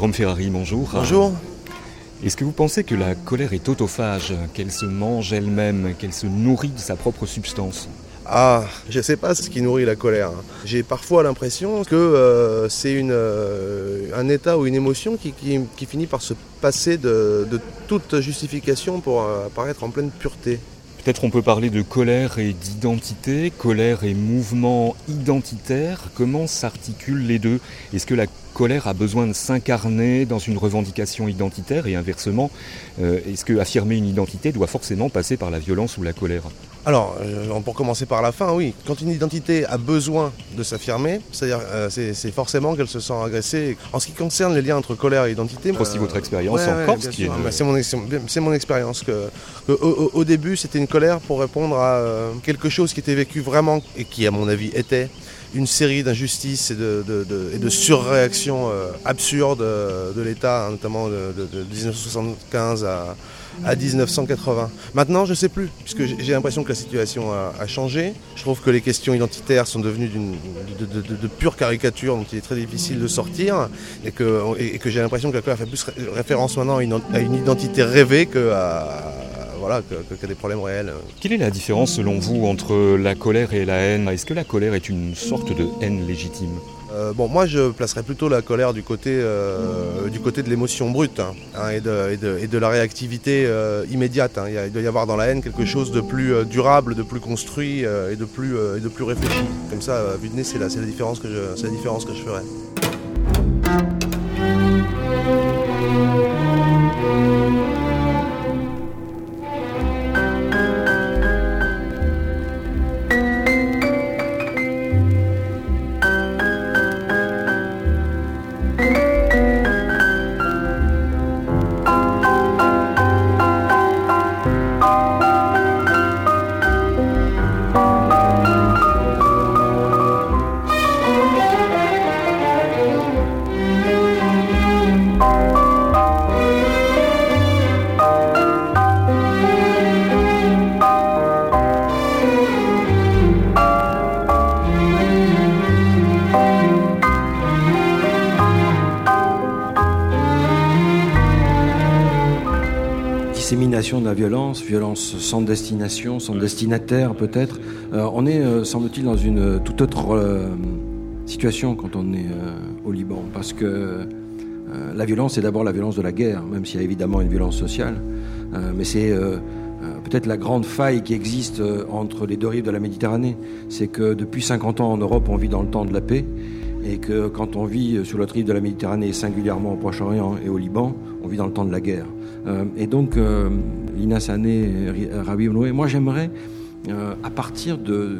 Jérôme Ferrari, bonjour. Bonjour. Est-ce que vous pensez que la colère est autophage, qu'elle se mange elle-même, qu'elle se nourrit de sa propre substance ? Ah, je ne sais pas ce qui nourrit la colère. J'ai parfois l'impression que c'est un état ou une émotion qui finit par se passer de toute justification pour apparaître en pleine pureté. Peut-être on peut parler de colère et d'identité, colère et mouvement identitaire. Comment s'articulent les deux ? Est-ce que la colère a besoin de s'incarner dans une revendication identitaire et inversement, est-ce que affirmer une identité doit forcément passer par la violence ou la colère ? Alors, pour commencer par la fin, oui. Quand une identité a besoin de s'affirmer, c'est-à-dire c'est forcément qu'elle se sent agressée. En ce qui concerne les liens entre colère et identité... Aussi votre expérience en Corse qui est... C'est mon expérience. Au début, c'était une colère pour répondre à quelque chose qui était vécu vraiment, et qui à mon avis était une série d'injustices et de surréactions absurdes de l'État, notamment de 1975 à 1980. Maintenant, je ne sais plus, puisque j'ai l'impression que la situation a changé. Je trouve que les questions identitaires sont devenues de pure caricature, dont il est très difficile de sortir, et que j'ai l'impression que la colère fait plus référence maintenant à une identité rêvée qu'à des problèmes réels. Quelle est la différence selon vous entre la colère et la haine ? Est-ce que la colère est une sorte de haine légitime ? Moi je placerais plutôt la colère du côté de l'émotion brute et de la réactivité immédiate. Il doit y avoir dans la haine quelque chose de plus durable, de plus construit et de plus réfléchi. Comme ça, à vue de nez, c'est la différence que je ferais. Dissémination de la violence sans destination, sans destinataire peut-être. On est, semble-t-il, dans une toute autre situation quand on est au Liban, parce que la violence, c'est d'abord la violence de la guerre, même s'il y a évidemment une violence sociale, mais c'est peut-être la grande faille qui existe entre les deux rives de la Méditerranée. C'est que depuis 50 ans en Europe, on vit dans le temps de la paix, et que quand on vit sur l'autre rive de la Méditerranée, et singulièrement au Proche-Orient et au Liban, on vit dans le temps de la guerre. Et donc, Lina Sané, Rabi Mloué, moi j'aimerais, à partir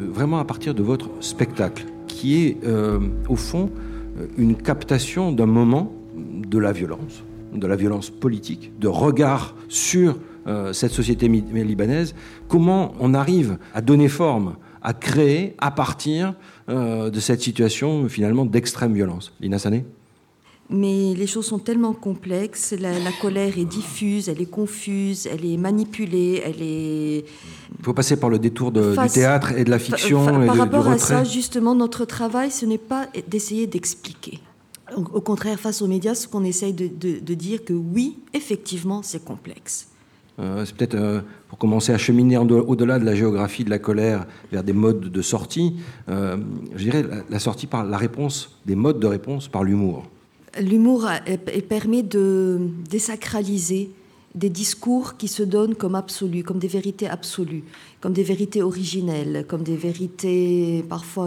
de votre spectacle, qui est au fond une captation d'un moment de la violence politique, de regard sur cette société libanaise, comment on arrive à donner forme, à créer à partir de cette situation finalement d'extrême violence. Lina Sané ? Mais les choses sont tellement complexes, la colère est diffuse, elle est confuse, elle est manipulée, elle est... Il faut passer par le détour du théâtre et de la fiction et par rapport du retrait. à ça, justement, notre travail, ce n'est pas d'essayer d'expliquer. Au contraire, face aux médias, ce qu'on essaye de dire que oui, effectivement, c'est complexe. C'est peut-être pour commencer à cheminer au-delà de la géographie de la colère vers des modes de sortie, je dirais la sortie par la réponse, des modes de réponse par l'humour. L'humour permet de désacraliser des discours qui se donnent comme absolus, comme des vérités absolues, comme des vérités originelles, comme des vérités parfois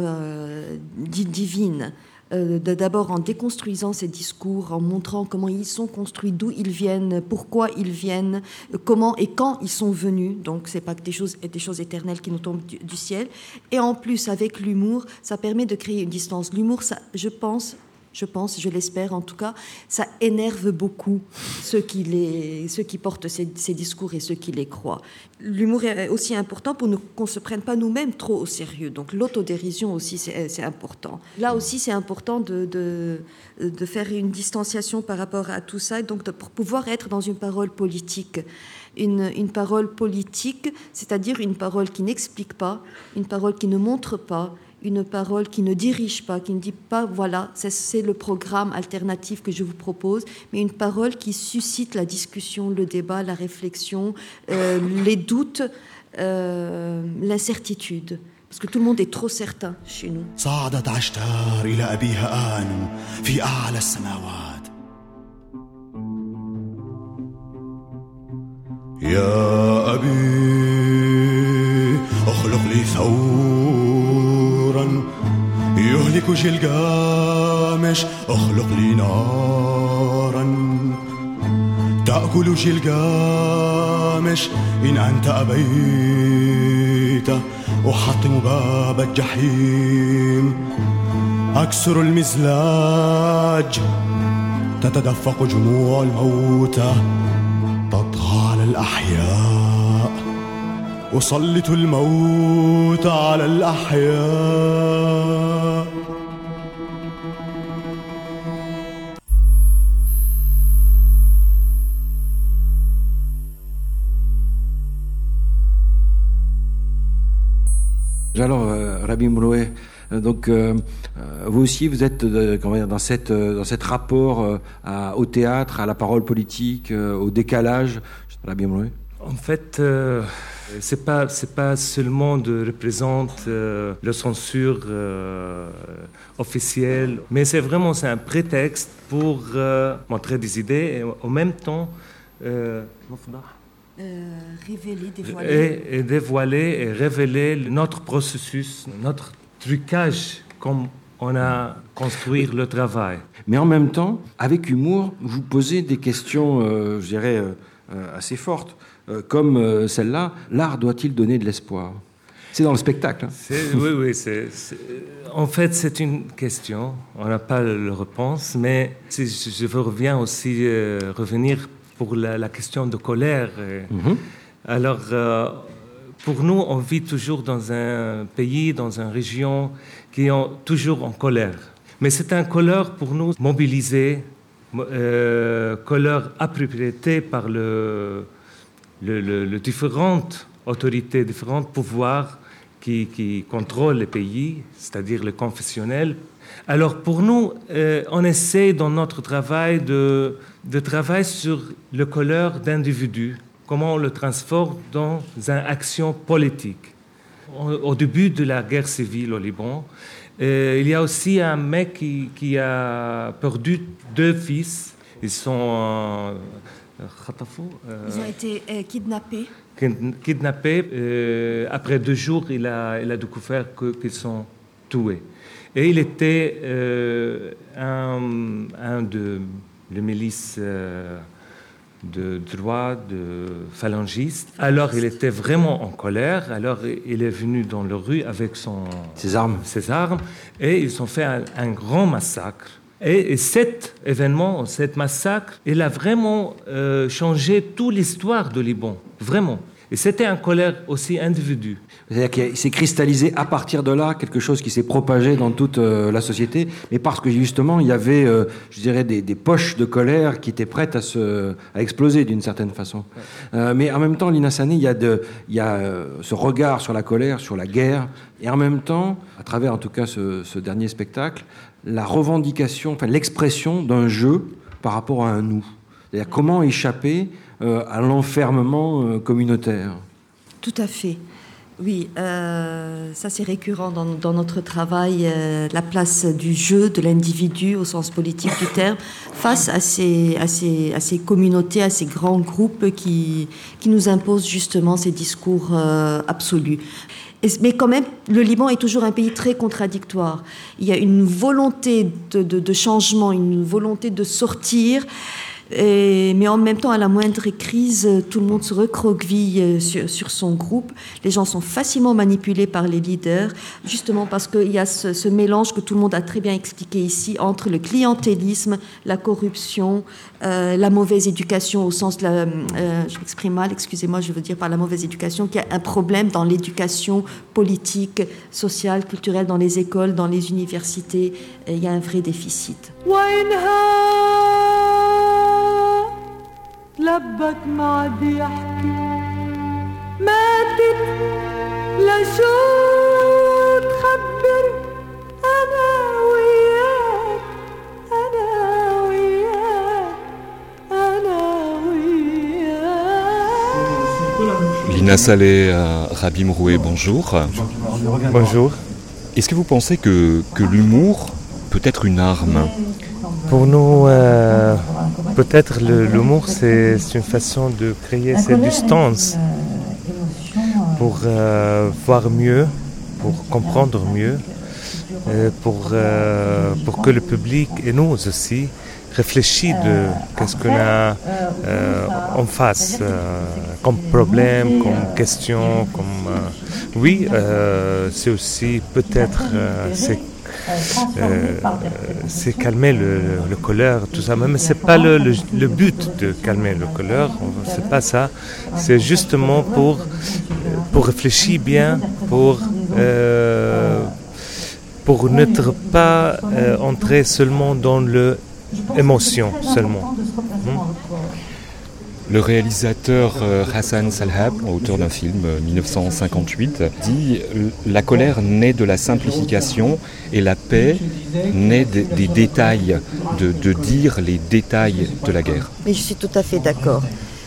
divines. D'abord en déconstruisant ces discours, en montrant comment ils sont construits, d'où ils viennent, pourquoi ils viennent, comment et quand ils sont venus. Donc c'est pas que des choses éternelles qui nous tombent du ciel. Et en plus, avec l'humour, ça permet de créer une distance. L'humour, ça, je pense, je l'espère en tout cas, ça énerve beaucoup ceux qui portent ces discours et ceux qui les croient. L'humour est aussi important pour qu'on ne se prenne pas nous-mêmes trop au sérieux. Donc l'autodérision aussi, c'est important. Là aussi, c'est important de faire une distanciation par rapport à tout ça, donc pour pouvoir être dans une parole politique. Une parole politique, c'est-à-dire une parole qui n'explique pas, une parole qui ne montre pas, une parole qui ne dirige pas, qui ne dit pas voilà, c'est le programme alternatif que je vous propose, mais une parole qui suscite la discussion, le débat, la réflexion, les doutes, l'incertitude. Parce que tout le monde est trop certain chez nous. صعدت عشتار إلى أبيها آن في أعلى السماوات. يا أبي أخلق لي ثورا يهلك جلجامش أخلق لي نارا تأكل جلجامش إن أنت أبيت أحطم باب الجحيم أكسر المزلاج تتدفق جموع الموتى تطغى على الأحياء أسلط الموت على الأحياء. Alors, Rabbi Mouloué, donc vous aussi, vous êtes dans cet rapport au théâtre, à la parole politique, au décalage, Rabbi Mouloué. En fait, c'est pas seulement de représenter la censure officielle, mais c'est un prétexte pour montrer des idées et en même temps révéler, dévoiler. Et dévoiler et révéler notre processus, notre trucage, comme on a construit le travail. Mais en même temps, avec humour, vous posez des questions, je dirais, assez fortes, comme celle-là. L'art doit-il donner de l'espoir ? C'est dans le spectacle. Hein. Oui. En fait, c'est une question. On n'a pas la réponse, mais je reviens aussi revenir pour la question de colère. Alors, pour nous, on vit toujours dans un pays, dans une région qui est toujours en colère. Mais c'est une colère pour nous mobilisée, colère appropriée par les différentes autorités, différents pouvoirs qui contrôlent le pays, c'est-à-dire le confessionnel. Alors pour nous, on essaie dans notre travail de travailler sur le colère d'individus, comment on le transforme dans une action politique. Au début de la guerre civile au Liban, il y a aussi un mec qui a perdu 2 fils. Ils ont été kidnappés. Après 2 jours, il a découvert qu'ils sont tués. Et il était un de les milices de droite, de phalangistes. Alors il était vraiment en colère. Alors il est venu dans la rue avec ses armes. Et ils ont fait un grand massacre. Et cet événement, cet massacre, il a vraiment changé toute l'histoire du Liban. Vraiment. Et c'était une colère aussi individuelle. C'est-à-dire qu'il s'est cristallisé à partir de là quelque chose qui s'est propagé dans toute la société, mais parce que justement il y avait, je dirais, des poches de colère qui étaient prêtes à exploser d'une certaine façon. Mais en même temps, Lina Sané, il y a ce regard sur la colère, sur la guerre, et en même temps, à travers en tout cas ce dernier spectacle, la revendication, enfin l'expression d'un jeu par rapport à un nous. C'est-à-dire comment échapper à l'enfermement communautaire. Tout à fait. Oui, ça c'est récurrent dans notre travail, la place du jeu, de l'individu au sens politique du terme, face à ces communautés, à ces grands groupes qui nous imposent justement ces discours absolus. Mais quand même, le Liban est toujours un pays très contradictoire. Il y a une volonté de changement, une volonté de sortir. Mais en même temps, à la moindre crise, tout le monde se recroqueville sur son groupe. Les gens sont facilement manipulés par les leaders, justement parce qu'il y a ce mélange que tout le monde a très bien expliqué ici entre le clientélisme, la corruption, la mauvaise éducation au sens de la... je m'exprime mal, excusez-moi, je veux dire par la mauvaise éducation qu'il y a un problème dans l'éducation politique, sociale, culturelle, dans les écoles, dans les universités. Il y a un vrai déficit. لبك ما عاد يحكي ماتت لشو تخبر Lina Saleh, Rabbi Mroué, bonjour. Bonjour. Est-ce que vous pensez que l'humour peut être une arme ? Pour nous, peut-être l'humour, c'est une façon de créer cette distance pour voir mieux, pour comprendre mieux, pour que le public et nous aussi réfléchissent de qu'est-ce qu'on a en face comme problème, comme question, comme c'est aussi peut-être c'est calmer le colère, tout ça. Mais c'est pas le but de calmer le colère, c'est pas ça. C'est justement pour réfléchir bien, pour n'être pas entrer seulement dans l'émotion seulement. Le réalisateur Hassan Salhab, auteur d'un film 1958, dit « La colère naît de la simplification et la paix naît des détails, de dire les détails de la guerre. » Mais je suis tout à fait d'accord.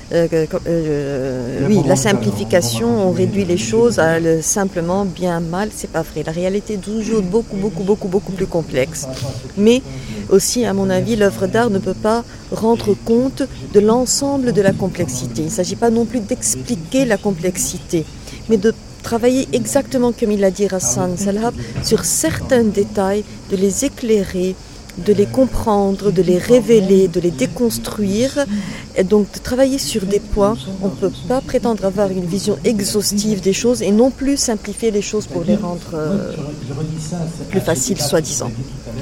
Oui, la simplification, on réduit les choses à simplement bien, mal, c'est pas vrai. La réalité est toujours beaucoup plus complexe. Mais aussi, à mon avis, l'œuvre d'art ne peut pas rendre compte de l'ensemble de la complexité. Il ne s'agit pas non plus d'expliquer la complexité, mais de travailler exactement comme il l'a dit Hassan Salhab sur certains détails, de les éclairer, de les comprendre, de les révéler, de les déconstruire, et donc de travailler sur des points. On ne peut pas prétendre avoir une vision exhaustive des choses et non plus simplifier les choses pour les rendre plus faciles, soi-disant.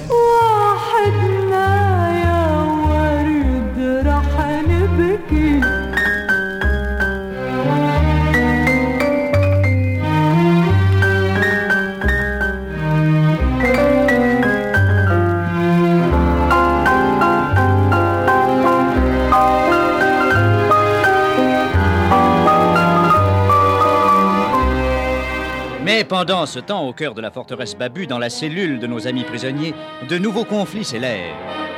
Mais pendant ce temps, au cœur de la forteresse Babu, dans la cellule de nos amis prisonniers, de nouveaux conflits s'élèvent.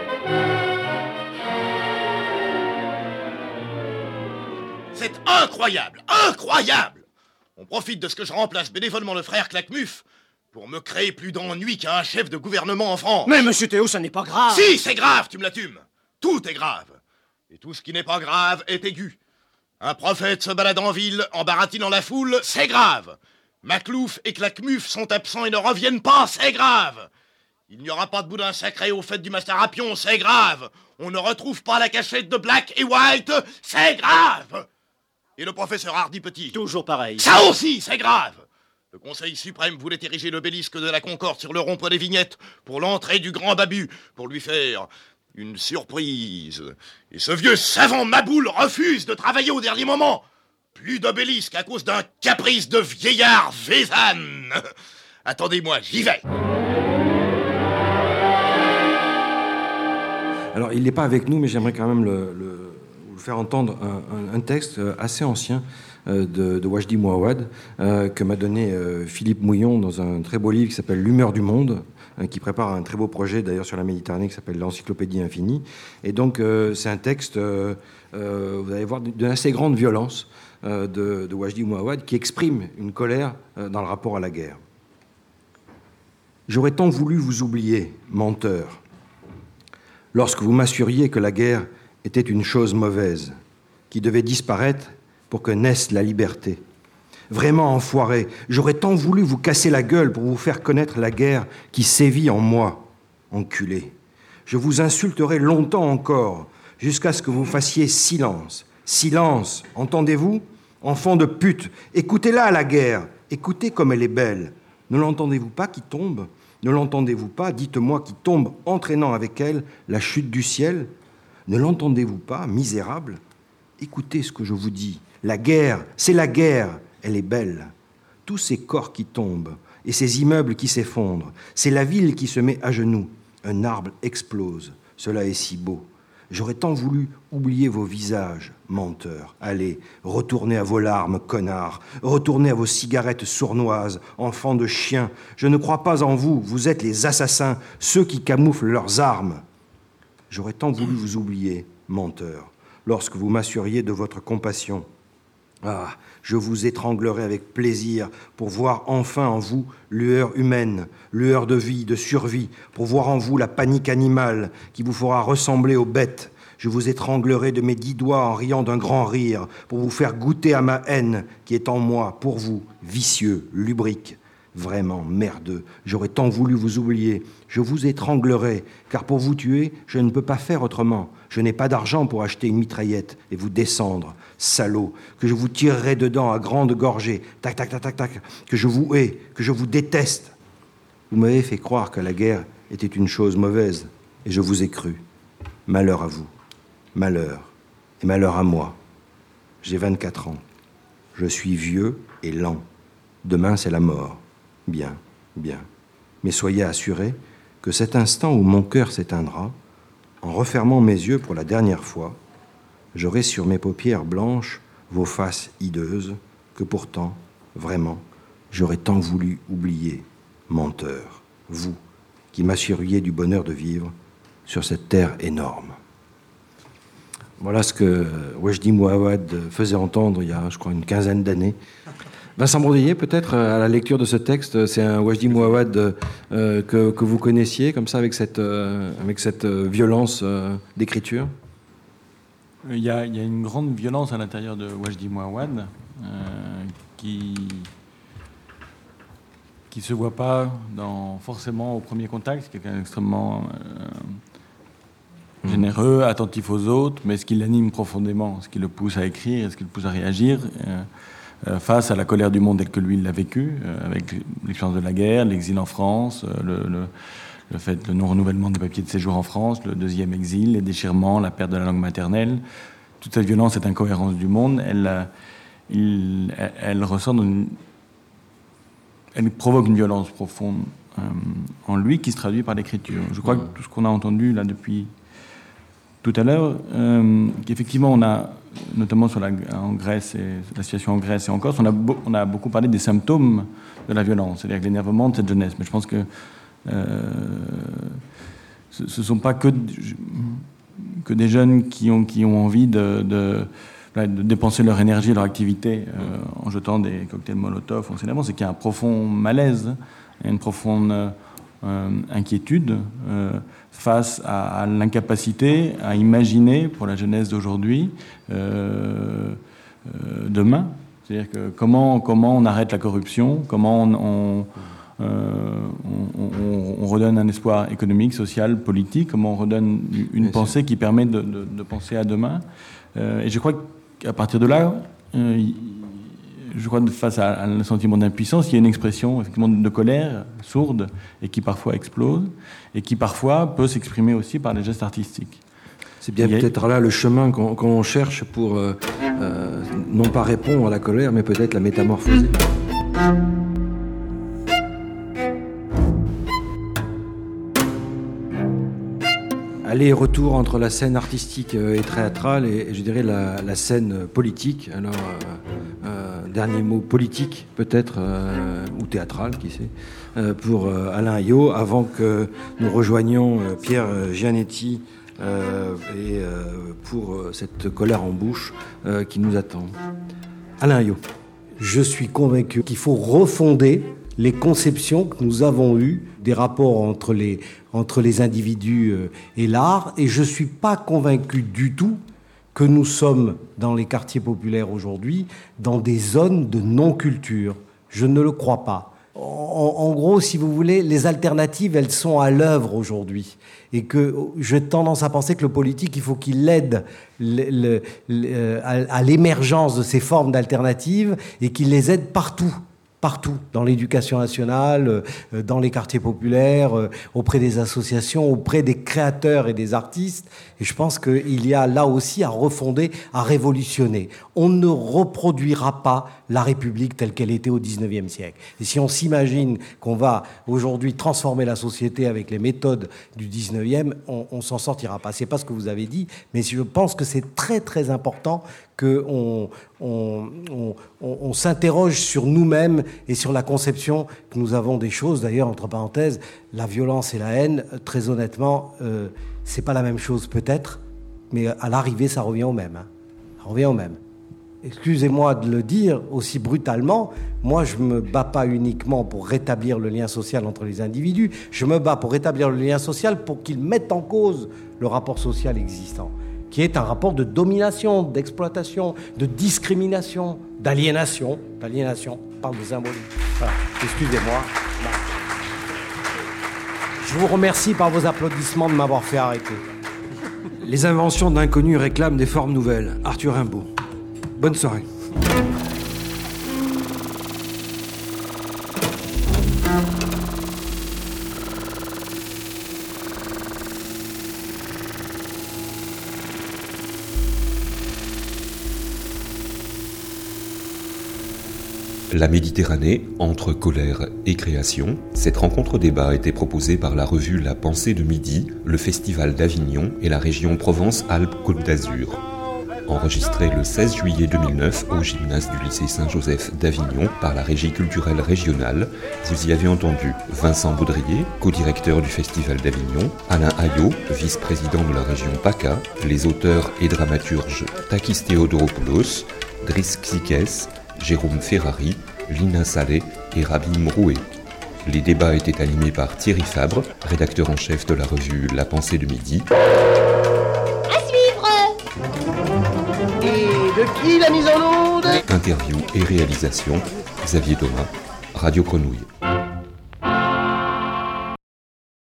C'est incroyable, incroyable! On profite de ce que je remplace bénévolement le frère Claquemuf pour me créer plus d'ennuis qu'un chef de gouvernement en France. Mais monsieur Théo, ça n'est pas grave. Si, c'est grave, tu me l'attumes. Tout est grave. Et tout ce qui n'est pas grave est aigu. Un prophète se balade en ville, en baratinant la foule, c'est grave. Maclouf et Claquemuf sont absents et ne reviennent pas, c'est grave. Il n'y aura pas de boudin sacré aux fêtes du Mastarapion, c'est grave. On ne retrouve pas la cachette de Black et White, c'est grave. Et le professeur Hardy Petit. Toujours pareil. Ça aussi, c'est grave. Le Conseil suprême voulait ériger l'obélisque de la Concorde sur le rond-point des Vignettes pour l'entrée du grand Babu, pour lui faire une surprise. Et ce vieux savant Maboul refuse de travailler au dernier moment. Plus d'obélisque à cause d'un caprice de vieillard Vézanne. Attendez-moi, j'y vais. Alors, il n'est pas avec nous, mais j'aimerais quand même vous faire entendre un texte assez ancien de Wajdi Mouawad que m'a donné Philippe Mouillon dans un très beau livre qui s'appelle L'humeur du monde, qui prépare un très beau projet d'ailleurs sur la Méditerranée qui s'appelle l'Encyclopédie infinie. Et donc, c'est un texte, vous allez voir, d'une assez grande violence de Wajdi Mouawad qui exprime une colère dans le rapport à la guerre. J'aurais tant voulu vous oublier, menteur, lorsque vous m'assuriez que la guerre était une chose mauvaise, qui devait disparaître pour que naisse la liberté. Vraiment enfoiré, j'aurais tant voulu vous casser la gueule pour vous faire connaître la guerre qui sévit en moi, enculé. Je vous insulterai longtemps encore, jusqu'à ce que vous fassiez silence. Silence, entendez-vous? Enfant de pute, écoutez-la la guerre, écoutez comme elle est belle. Ne l'entendez-vous pas qui tombe? Ne l'entendez-vous pas, dites-moi, qui tombe, entraînant avec elle la chute du ciel? Ne l'entendez-vous pas, misérable? Écoutez ce que je vous dis. La guerre, c'est la guerre, elle est belle. Tous ces corps qui tombent et ces immeubles qui s'effondrent, c'est la ville qui se met à genoux. Un arbre explose, cela est si beau. J'aurais tant voulu oublier vos visages, menteurs. Allez, retournez à vos larmes, connards. Retournez à vos cigarettes sournoises, enfants de chiens. Je ne crois pas en vous, vous êtes les assassins, ceux qui camouflent leurs armes. J'aurais tant voulu vous oublier, menteurs, lorsque vous m'assuriez de votre compassion. Ah, je vous étranglerai avec plaisir pour voir enfin en vous lueur humaine, lueur de vie, de survie, pour voir en vous la panique animale qui vous fera ressembler aux bêtes. Je vous étranglerai de mes 10 doigts en riant d'un grand rire pour vous faire goûter à ma haine qui est en moi, pour vous, vicieux, lubrique. Vraiment merdeux, j'aurais tant voulu vous oublier. Je vous étranglerai, car pour vous tuer, je ne peux pas faire autrement. Je n'ai pas d'argent pour acheter une mitraillette et vous descendre, salaud, que je vous tirerai dedans à grande gorgée, tac, tac, tac, tac, tac, que je vous hais, que je vous déteste. Vous m'avez fait croire que la guerre était une chose mauvaise, et je vous ai cru. Malheur à vous, malheur, et malheur à moi. J'ai 24 ans. Je suis vieux et lent. Demain, c'est la mort. Bien, bien. Mais soyez assurés que cet instant où mon cœur s'éteindra, en refermant mes yeux pour la dernière fois, j'aurai sur mes paupières blanches vos faces hideuses que pourtant, vraiment, j'aurais tant voulu oublier. Menteur, vous, qui m'assuriez du bonheur de vivre sur cette terre énorme. Voilà ce que Wajdi Mouawad faisait entendre il y a, je crois, une quinzaine d'années. Vincent Bourdillier, peut-être, à la lecture de ce texte, c'est un Wajdi Mouawad que vous connaissiez, comme ça, avec cette violence d'écriture? Il y a une grande violence à l'intérieur de Wajdi Mouawad qui se voit pas forcément au premier contact. C'est quelqu'un d'extrêmement généreux, attentif aux autres, mais ce qui l'anime profondément, ce qui le pousse à écrire, ce qui le pousse à réagir face à la colère du monde tel que lui il l'a vécu, avec l'expérience de la guerre, l'exil en France, le non-renouvellement des papiers de séjour en France, le deuxième exil, les déchirements, la perte de la langue maternelle. Toute cette violence, cette incohérence du monde, elle ressort elle provoque une violence profonde en lui qui se traduit par l'écriture. Je crois que tout ce qu'on a entendu là depuis tout à l'heure, qu'effectivement on a, notamment en Grèce et la situation en Grèce et en Corse, on a beaucoup parlé des symptômes de la violence, c'est-à-dire l'énervement de cette jeunesse. Mais je pense que ce ne sont pas que des jeunes qui ont envie de dépenser leur énergie, leur activité en jetant des cocktails Molotov, c'est qu'il y a un profond malaise, une profonde inquiétude face à l'incapacité à imaginer pour la jeunesse d'aujourd'hui demain. C'est-à-dire que comment on arrête la corruption, comment on redonne un espoir économique, social, politique, comment on redonne une pensée qui permet de penser à demain. Et je crois qu'à partir de là, je crois que face à un sentiment d'impuissance, il y a une expression effectivement de colère sourde et qui parfois explose et qui parfois peut s'exprimer aussi par des gestes artistiques. C'est bien peut-être là le chemin qu'on cherche pour non pas répondre à la colère, mais peut-être la métamorphoser. Aller-retour entre la scène artistique et théâtrale et je dirais la scène politique. Alors, dernier mot politique peut-être, ou théâtral, qui sait, pour Alain Ayot, avant que nous rejoignions Pierre Gianetti et pour cette colère en bouche qui nous attend. Alain Ayot. Je suis convaincu qu'il faut refonder les conceptions que nous avons eues des rapports entre les individus et l'art, et je ne suis pas convaincu du tout que nous sommes dans les quartiers populaires aujourd'hui dans des zones de non-culture. Je ne le crois pas. En gros, si vous voulez, les alternatives, elles sont à l'œuvre aujourd'hui. Et que j'ai tendance à penser que le politique, il faut qu'il aide à l'émergence de ces formes d'alternatives et qu'il les aide partout, dans l'éducation nationale, dans les quartiers populaires, auprès des associations, auprès des créateurs et des artistes. Et je pense qu'il y a là aussi à refonder, à révolutionner. On ne reproduira pas la République telle qu'elle était au XIXe siècle. Et si on s'imagine qu'on va aujourd'hui transformer la société avec les méthodes du XIXe, on s'en sortira pas. C'est pas ce que vous avez dit, mais je pense que c'est très très important qu'on s'interroge sur nous-mêmes et sur la conception que nous avons des choses. D'ailleurs, entre parenthèses, la violence et la haine, très honnêtement, c'est pas la même chose peut-être, mais à l'arrivée, ça revient au même. Ça revient au même. excusez-moi de le dire aussi brutalement, moi je ne me bats pas uniquement pour rétablir le lien social entre les individus, je me bats pour rétablir le lien social pour qu'ils mettent en cause le rapport social existant, qui est un rapport de domination, d'exploitation, de discrimination, d'aliénation, on parle de symbolique. Voilà. Excusez-moi. Je vous remercie par vos applaudissements de m'avoir fait arrêter. Les inventions d'inconnus réclament des formes nouvelles. Arthur Rimbaud. Bonne soirée. La Méditerranée, entre colère et création, cette rencontre-débat a été proposée par la revue La Pensée de Midi, le Festival d'Avignon et la région Provence-Alpes-Côte d'Azur. Enregistré le 16 juillet 2009 au gymnase du lycée Saint-Joseph d'Avignon par la Régie culturelle régionale, vous y avez entendu Vincent Baudrier, co-directeur du Festival d'Avignon, Alain Ayot, vice-président de la région PACA, les auteurs et dramaturges Takis Theodoropoulos, Driss Xikes, Jérôme Ferrari, Lina Saleh et Rabim Roué. Les débats étaient animés par Thierry Fabre, rédacteur en chef de la revue La Pensée de Midi. À suivre. Et de qui la mise en onde? Interview et réalisation, Xavier Thomas, Radio Grenouille.